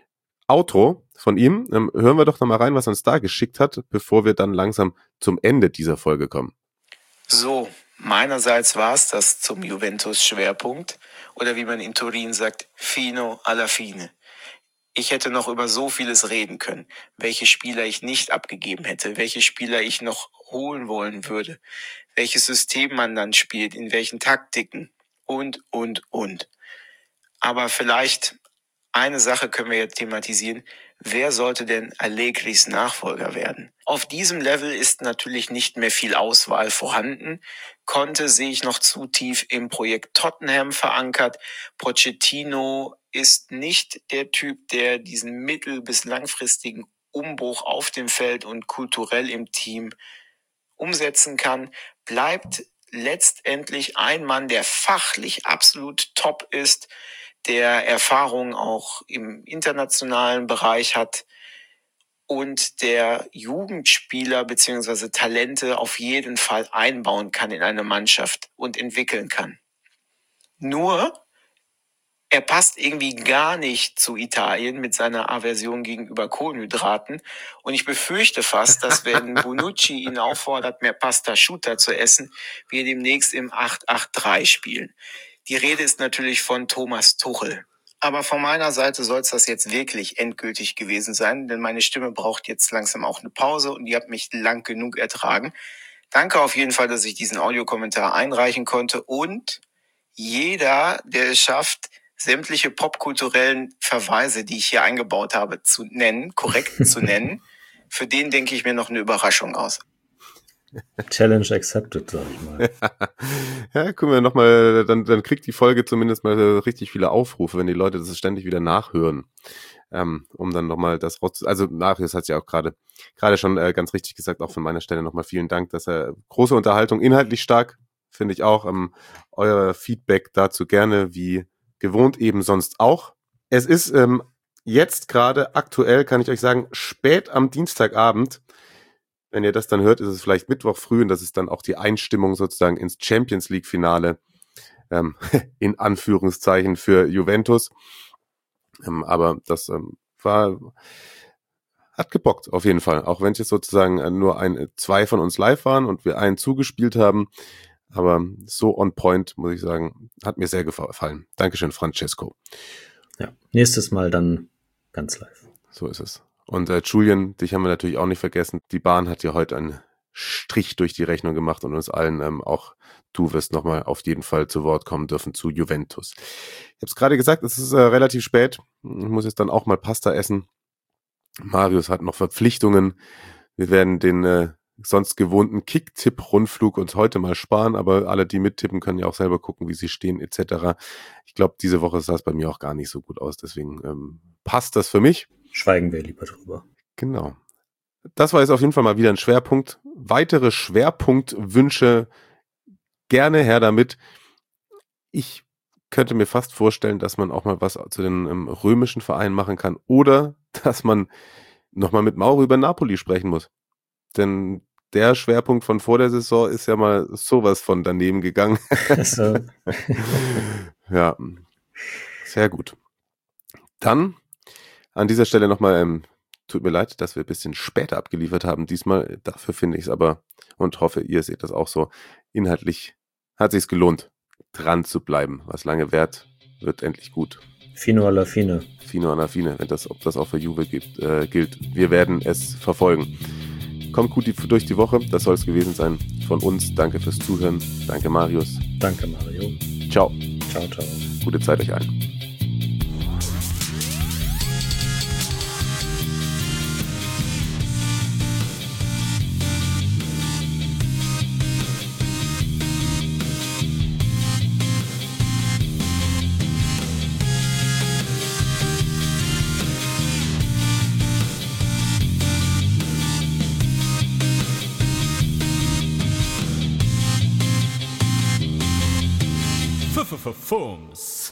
Speaker 4: Outro von ihm. Ähm, hören wir doch noch mal rein, was er uns da geschickt hat, bevor wir dann langsam zum Ende dieser Folge kommen.
Speaker 6: So, meinerseits war es das zum Juventus-Schwerpunkt oder wie man in Turin sagt, fino alla fine. Ich hätte noch über so vieles reden können, welche Spieler ich nicht abgegeben hätte, welche Spieler ich noch holen wollen würde, welches System man dann spielt, in welchen Taktiken und, und, und. Aber vielleicht eine Sache können wir jetzt thematisieren. Wer sollte denn Allegris Nachfolger werden? Auf diesem Level ist natürlich nicht mehr viel Auswahl vorhanden. Conte sehe ich noch zu tief im Projekt Tottenham verankert. Pochettino ist nicht der Typ, der diesen mittel- bis langfristigen Umbruch auf dem Feld und kulturell im Team umsetzen kann. Bleibt letztendlich ein Mann, der fachlich absolut top ist, der Erfahrung auch im internationalen Bereich hat und der Jugendspieler bzw. Talente auf jeden Fall einbauen kann in eine Mannschaft und entwickeln kann. Nur, er passt irgendwie gar nicht zu Italien mit seiner Aversion gegenüber Kohlenhydraten und ich befürchte fast, dass wenn Bonucci ihn auffordert, mehr Pasta Asciutta zu essen, wir demnächst im acht acht drei spielen. Die Rede ist natürlich von Thomas Tuchel. Aber von meiner Seite soll es das jetzt wirklich endgültig gewesen sein, denn meine Stimme braucht jetzt langsam auch eine Pause und ihr habt mich lang genug ertragen. Danke auf jeden Fall, dass ich diesen Audiokommentar einreichen konnte und jeder, der es schafft, sämtliche popkulturellen Verweise, die ich hier eingebaut habe, zu nennen, korrekt zu nennen, für den denke ich mir noch eine Überraschung aus.
Speaker 5: Challenge accepted, sag ich mal.
Speaker 4: Ja, gucken wir nochmal, dann, dann kriegt die Folge zumindest mal richtig viele Aufrufe, wenn die Leute das ständig wieder nachhören, ähm, um dann nochmal das raus, also Marius hat es ja auch gerade gerade schon äh, ganz richtig gesagt, auch von meiner Stelle nochmal vielen Dank, dass er große Unterhaltung, inhaltlich stark, finde ich auch, ähm, euer Feedback dazu gerne, wie gewohnt eben sonst auch. Es ist ähm, jetzt gerade aktuell, kann ich euch sagen, spät am Dienstagabend. Wenn ihr das dann hört, ist es vielleicht Mittwoch früh und das ist dann auch die Einstimmung sozusagen ins Champions League Finale, ähm, in Anführungszeichen für Juventus. Ähm, aber das ähm, war, hat gebockt auf jeden Fall. Auch wenn es jetzt sozusagen nur ein, zwei von uns live waren und wir einen zugespielt haben. Aber so on point, muss ich sagen, hat mir sehr gefallen. Dankeschön, Francesco.
Speaker 5: Ja, nächstes Mal dann ganz live.
Speaker 4: So ist es. Und äh, Julian, dich haben wir natürlich auch nicht vergessen. Die Bahn hat ja heute einen Strich durch die Rechnung gemacht und uns allen ähm, auch, du wirst nochmal auf jeden Fall zu Wort kommen dürfen zu Juventus. Ich habe es gerade gesagt, es ist äh, relativ spät. Ich muss jetzt dann auch mal Pasta essen. Marius hat noch Verpflichtungen. Wir werden den äh, sonst gewohnten Kick-Tipp-Rundflug uns heute mal sparen, aber alle, die mittippen, können ja auch selber gucken, wie sie stehen et cetera. Ich glaube, diese Woche sah es bei mir auch gar nicht so gut aus, deswegen ähm, passt das für mich.
Speaker 5: Schweigen wir lieber drüber.
Speaker 4: Genau. Das war jetzt auf jeden Fall mal wieder ein Schwerpunkt. Weitere Schwerpunktwünsche gerne her damit. Ich könnte mir fast vorstellen, dass man auch mal was zu den ähm, römischen Vereinen machen kann oder dass man nochmal mit Mauro über Napoli sprechen muss. Denn der Schwerpunkt von vor der Saison ist ja mal sowas von daneben gegangen.
Speaker 5: Also,
Speaker 4: Ja, sehr gut. Dann an dieser Stelle nochmal, ähm, tut mir leid, dass wir ein bisschen später abgeliefert haben. Diesmal, dafür finde ich es aber und hoffe, ihr seht das auch so. Inhaltlich hat sich's gelohnt, dran zu bleiben. Was lange währt, wird endlich gut.
Speaker 5: Fino alla fine.
Speaker 4: Fino alla fine, wenn das, ob das auch für Juve gibt, äh, gilt. Wir werden es verfolgen. Kommt gut die, durch die Woche, das soll es gewesen sein. Von uns, danke fürs Zuhören. Danke Marius.
Speaker 5: Danke, Mario.
Speaker 4: Ciao.
Speaker 5: Ciao, ciao.
Speaker 4: Gute Zeit euch allen.
Speaker 3: Fums